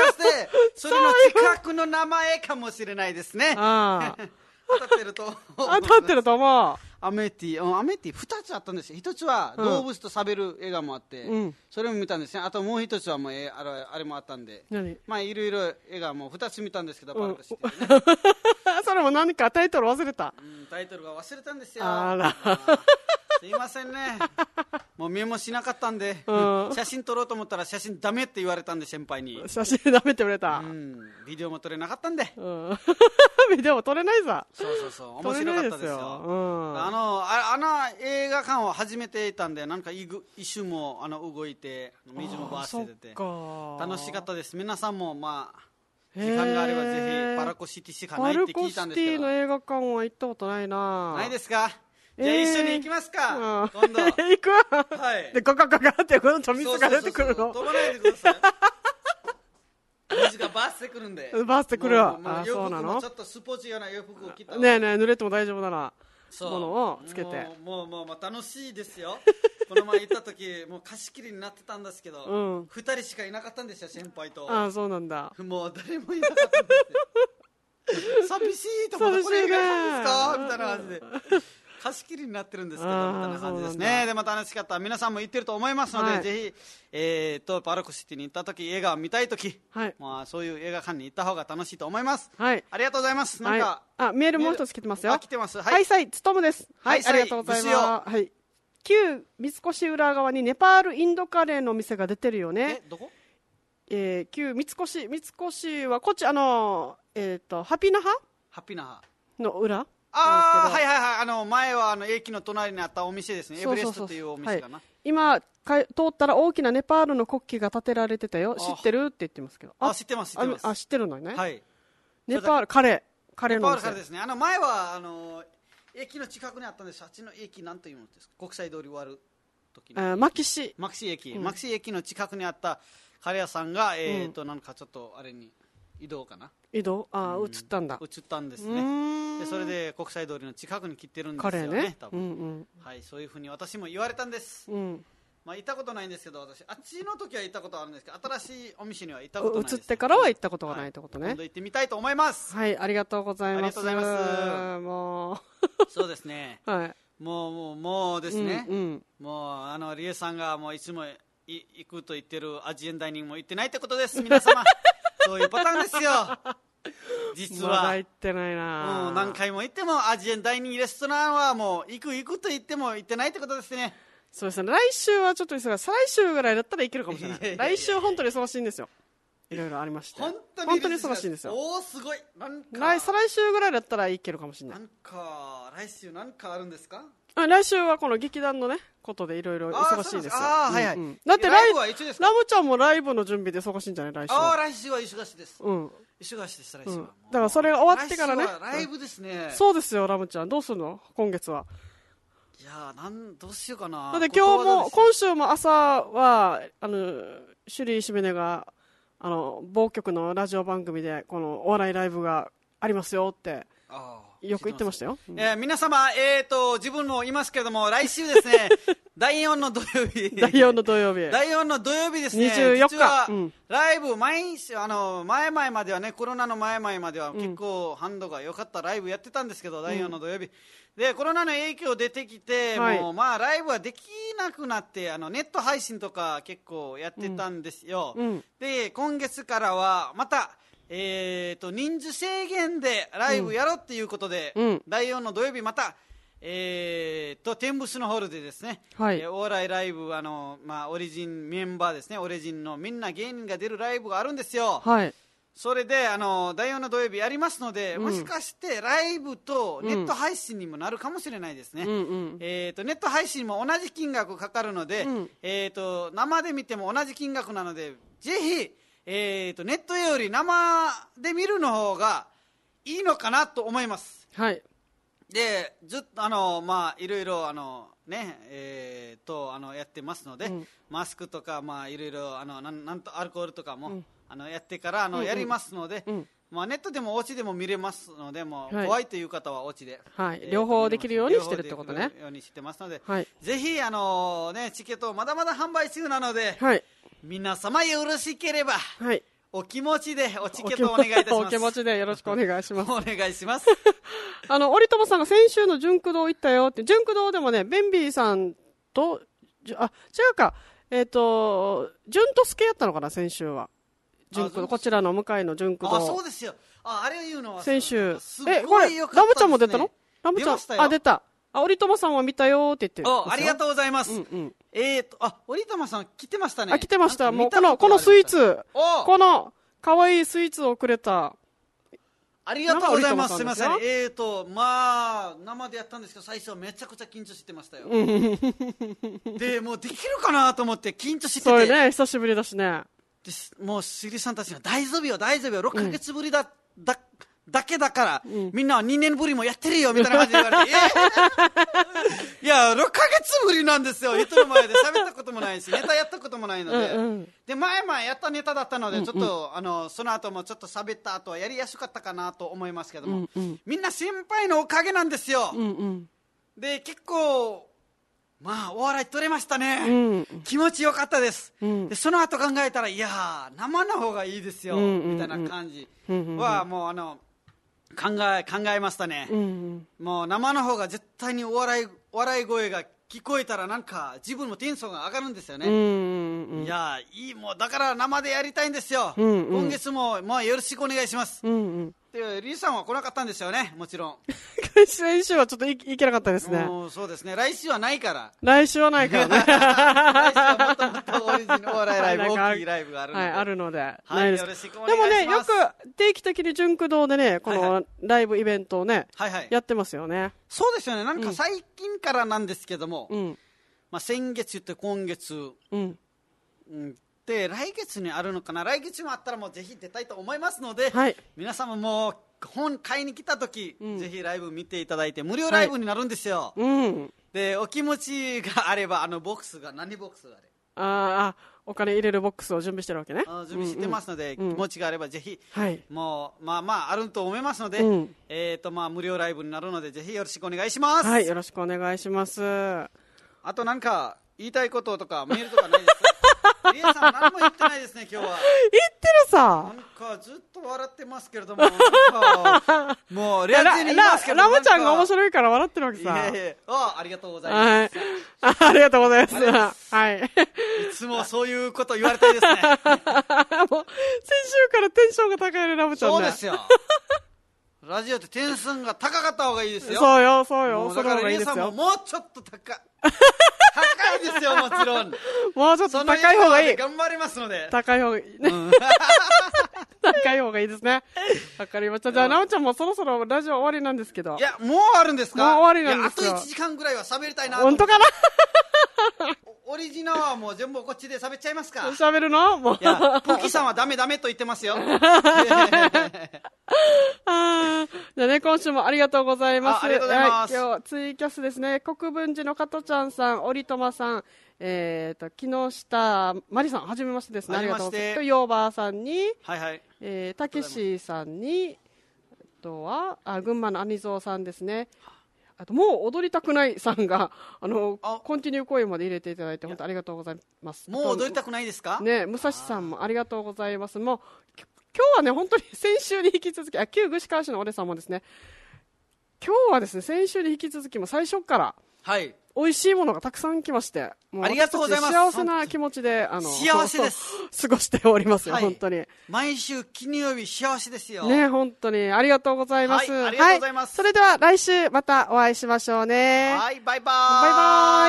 Speaker 2: それの近くの名前かもしれないですね。当たってると。
Speaker 1: 当たってると思う。
Speaker 2: アメティ2つあったんですよ。一つは動物と喋る映画もあって、それも見たんですね。あともう一つはもうあれもあったんで、まあいろいろ映画も2つ見たんですけど、パルコシティね。
Speaker 1: それも何かタイトル忘れた。
Speaker 2: タイトルが忘れたんですよ。
Speaker 1: あら。
Speaker 2: すいませんね。もう見もしなかったんで、写真撮ろうと思ったら写真ダメって言われたんで、先輩に。
Speaker 1: 写真ダメって言われた。
Speaker 2: ビデオも撮れなかったんで。
Speaker 1: ビデオも撮れないさ。
Speaker 2: そう面白かったですよ。あの映画館を初めて行ったんで、なんか一瞬も動いて、水もバーしてて楽しかったです。皆さんもまあ時間があればぜひパラコシティしかないって聞いたんですけど。
Speaker 1: パラコシティの映画館は行ったことないな。
Speaker 2: ないですか？じゃあ一緒に行きますか、今度。
Speaker 1: 行くわ。
Speaker 2: はい。
Speaker 1: で、ガガガガってこの水が出てくるの。
Speaker 2: 飛ばないでください。水がバースてくるんで。
Speaker 1: バースてくるわ。そうなの？
Speaker 2: ちょっとスポーツ用な洋服を着た。
Speaker 1: ねえねえ、濡れても大丈夫なら、ものをつけて。
Speaker 2: もう楽しいですよ。この前行った時、もう貸し切りになってたんですけど、2人しかいなかったんですよ、先輩と。
Speaker 1: ああ、そうなんだ。
Speaker 2: もう誰もいなかったんですよ。寂しいと思って、これ映画館ですかみたいな感じで。貸し切りになってるんですけど、みたいな感じですね。でも楽しかった。皆さんも行ってると思いますので、ぜひ、パラコシティに行った時、映画を見たい時、まあそういう映画館に行った方が楽しいと思います。ありがとうございます。なんか、
Speaker 1: メールもう一つ来てますよ。
Speaker 2: 来てます。
Speaker 1: はい、つとむです。はい、ありがとうございます。はい。旧三越裏側にネパールインドカレーの店が出てるよね。
Speaker 2: どこ？
Speaker 1: 旧三越はこっちハピナハの裏。
Speaker 2: はいはいはい、前は駅の隣にあったお店ですね。エベレストっていうお店かな。
Speaker 1: 今通ったら大きなネパールの国旗が立てられてたよ。知ってるって言ってますけど。
Speaker 2: 知ってます。
Speaker 1: 知ってるのね。
Speaker 2: はい。
Speaker 1: ネパールカレーのお店
Speaker 2: ですね。前は駅の近くにあったんです。あっちの駅なんというのですか。国際通り終わる時に。マキシ駅の近くにあったカレー屋さんがなんかちょっとあれに移動
Speaker 1: 移ったんだ。
Speaker 2: 移ったんですね。でそれで国際通りの近くに切ってるんですよね。多分。はい、そういうふうに私も言われたんです。まあ行ったことないんですけど、私あっちの時は行ったことあるんですけど、新しいお店には行ったことないです。
Speaker 1: 移ってからは行ったことがないってことね。
Speaker 2: 今度行ってみたいと思います。
Speaker 1: はい、ありがとうございます。
Speaker 2: ありがとうございます。
Speaker 1: もう
Speaker 2: そうですね。
Speaker 1: はい。
Speaker 2: もうですね。もうリエさんがもういつも行くと言ってるアジアンダイニングも行ってないってことです。皆様。そういうパターンですよ。実は。
Speaker 1: まだ行ってないな。
Speaker 2: 何回も行ってもアジアンダイニングレストランはもう行くと言っても行ってないってことですね。
Speaker 1: そうですね。来週はちょっと忙しい。再来週ぐらいだったら行けるかもしれない。来週本当に忙しいんですよ。いろいろありまして。本当に忙しいんですよ。
Speaker 2: すごい。
Speaker 1: 再来週ぐらいだったら行けるかもしれない。
Speaker 2: 来週なんかあるんですか？
Speaker 1: 来週はこの劇団のねことでいろいろ忙しいですよ。
Speaker 2: はいはい。
Speaker 1: だってラムちゃんもライブの準備で忙しいんじゃない？来週。
Speaker 2: 来週は忙しいです。忙しいです。来週は。
Speaker 1: だからそれが終わってからね。
Speaker 2: ライブですね。
Speaker 1: そうですよ、ラムちゃん。どうするの？今月は。
Speaker 2: いやどうしようかな。
Speaker 1: だって今週も朝はシュリー・シメネが某局のラジオ番組でこのお笑いライブがありますよってよく言ってましたよ。
Speaker 2: 皆様自分もいますけれども、来週ですね第4の土曜日
Speaker 1: 第4の土曜日ですね。24日
Speaker 2: 実はライブ毎週前々まではね、コロナの前々までは結構反応が良かったライブやってたんですけど、第4の土曜日でコロナの影響出てきて、もうまあライブはできなくなって、ネット配信とか結構やってたんですよ。で今月からはまた人数制限でライブやろうっていうことで、第4の土曜日また天ブスのホールでですね、
Speaker 1: はい、
Speaker 2: お笑いライブ、オリジンメンバーですね、オリジンのみんな芸人が出るライブがあるんですよ。
Speaker 1: はい、
Speaker 2: それで第4の土曜日やりますので、もしかしてライブとネット配信にもなるかもしれないですね。ネット配信も同じ金額かかるので、生で見ても同じ金額なので、ぜひ、ネットより生で見るの方がいいのかなと思います。
Speaker 1: はい。
Speaker 2: で、ずっといろいろやってますので、マスクとかいろいろなんとアルコールとかも、やってからやりますので、ネットでもお家でも見れますので、もう怖いという方はお家で、
Speaker 1: 両方できるようにしてるってことね。
Speaker 2: 両方できるようにしてますので、ぜひチケットまだまだ販売中なので、皆様よろしければ、お気持ちでおチケットお願いいたします。
Speaker 1: お気持ちでよろしくお願いします。
Speaker 2: お願いします。
Speaker 1: 折友さんが先週の純駆堂行ったよって、純駆堂でもね、ベンビーさんと、違うか、純と助やったのかな、先週は。こちらの向かいの純駆堂。
Speaker 2: そうですよ。あれを言うのは。
Speaker 1: 先週。
Speaker 2: すごいよかったですね。
Speaker 1: ラムちゃんも出たの？ラムちゃん。
Speaker 2: 出ましたよ。
Speaker 1: 出た。折友さんは見たよって言って。
Speaker 2: ありがとうございます。折友さん来てましたね。
Speaker 1: 来てました。もうこのスイーツ。この可愛いスイーツをくれた。
Speaker 2: ありがとうございます。すみません。生でやったんですけど、最初めちゃくちゃ緊張してましたよ。で、もうできるかなと思って緊張してて。
Speaker 1: そうね、久しぶりだしね。
Speaker 2: もう杉さんたちが大丈夫よ、6ヶ月ぶりだけだから、みんなは2年ぶりもやってるよみたいな感じで言われて、いや、6ヶ月ぶりなんですよ。人の前で喋ったこともないし、ネタやったこともないので、で、前やったネタだったので、ちょっと、その後もちょっと喋った後はやりやすかったかなと思いますけども、みんな先輩のおかげなんですよ。で、結構、お笑い取れましたね。気持ちよかったです。で、その後考えたら、いやー、生の方がいいですよ、みたいな感じは、もう考えましたね。もう生の方が絶対に笑い声が聞こえたらなんか自分もテンションが上がるんですよね。いやー、もうだから生でやりたいんですよ。今月もよろしくお願いします。で、リーさんは来なかったんですよね、もちろん。
Speaker 1: 先週はちょっと行けなかったですね。
Speaker 2: そうですね、来週はないから。
Speaker 1: 来週はないからね。
Speaker 2: 来週はもっともっとオリジナルお笑いライブ、大きいライブがあるので。あ
Speaker 1: るので。
Speaker 2: よろしくお願いします。
Speaker 1: でもね、よく定期的に純駆堂でね、このライブイベントをね、やってますよね。
Speaker 2: そうですよね、なんか最近からなんですけども、先月言って今月、で来月にあるのかな、来月もあったらもうぜひ出たいと思いますので、皆様も本買いに来た時、ぜひライブ見ていただいて、無料ライブになるんですよ。で、お気持ちがあればボックスが何ボックスがあれ、
Speaker 1: お金入れるボックスを準備してるわけね。
Speaker 2: 準備してますので、気持ちがあればぜひ、もうあると思いますので、無料ライブになるのでぜひよろしくお願いします。
Speaker 1: よろしくお願いします。
Speaker 2: あとなんか言いたいこととかメールとかないですか？リエさん何も言ってないですね、今日は。
Speaker 1: 言ってるさ。
Speaker 2: なんかずっと笑ってますけれども、もうレアチに言いますけど、
Speaker 1: ラムちゃんが面白いから笑ってるわけさ。
Speaker 2: ありがとうございます。
Speaker 1: ありがとうございます。
Speaker 2: いつもそういうこと言われたいですね。もう先週
Speaker 1: からテンションが高いね、ラムちゃんね。
Speaker 2: そうですよ。ラジオってテンションが高かった方がいいですよ。
Speaker 1: そうよ。
Speaker 2: だから皆さんももうちょっと高いですよ、もちろん。
Speaker 1: もうちょっと高い方がいい。
Speaker 2: 頑張りますので。
Speaker 1: 高い方がいい。高い方がいいですね。わかりました。じゃあ、なおちゃんもそろそろラジオ終わりなんですけど。
Speaker 2: いや、もうあるんですか？
Speaker 1: もう終わりなんですよ。
Speaker 2: あと1時間ぐらいは喋りたいな。
Speaker 1: 本当かな？
Speaker 2: オリジナルはもう全部こっちで喋っちゃいますか？
Speaker 1: 喋るの？もう。
Speaker 2: いや、ポキさんはダメと言ってますよ。じ
Speaker 1: ゃあね、今週もありがとうございます。
Speaker 2: ありがとうございます。
Speaker 1: 今日、ツイキャスですね、国分寺の加トちゃんさん、折友さん、木下まりさん、はじめましてですね。ありがとうございます。ヨーバーさんに、たけしさんに、あとは、群馬のアニゾーさんですね。あと、もう踊りたくないさんが、コンティニュー公演まで入れていただいて、本当ありがとうございます。
Speaker 2: もう踊りたくないですか？
Speaker 1: ね、武蔵さんもありがとうございます。もう、今日はね、本当に先週に引き続き、旧串川市のおれさんもですね、今日はですね、先週に引き続きも最初から、 美味しいものがたくさん来まして、もう
Speaker 2: ありがとうございます。
Speaker 1: 幸せな気持ちで、
Speaker 2: 幸せです。
Speaker 1: 過ごしておりますよ、本当に。
Speaker 2: 毎週金曜日幸せですよ。
Speaker 1: ね、本当に。ありがとうございます。
Speaker 2: ありがとうございます。
Speaker 1: それでは来週またお会いしましょうね。
Speaker 2: はい、バイバーイ。
Speaker 1: バイバーイ。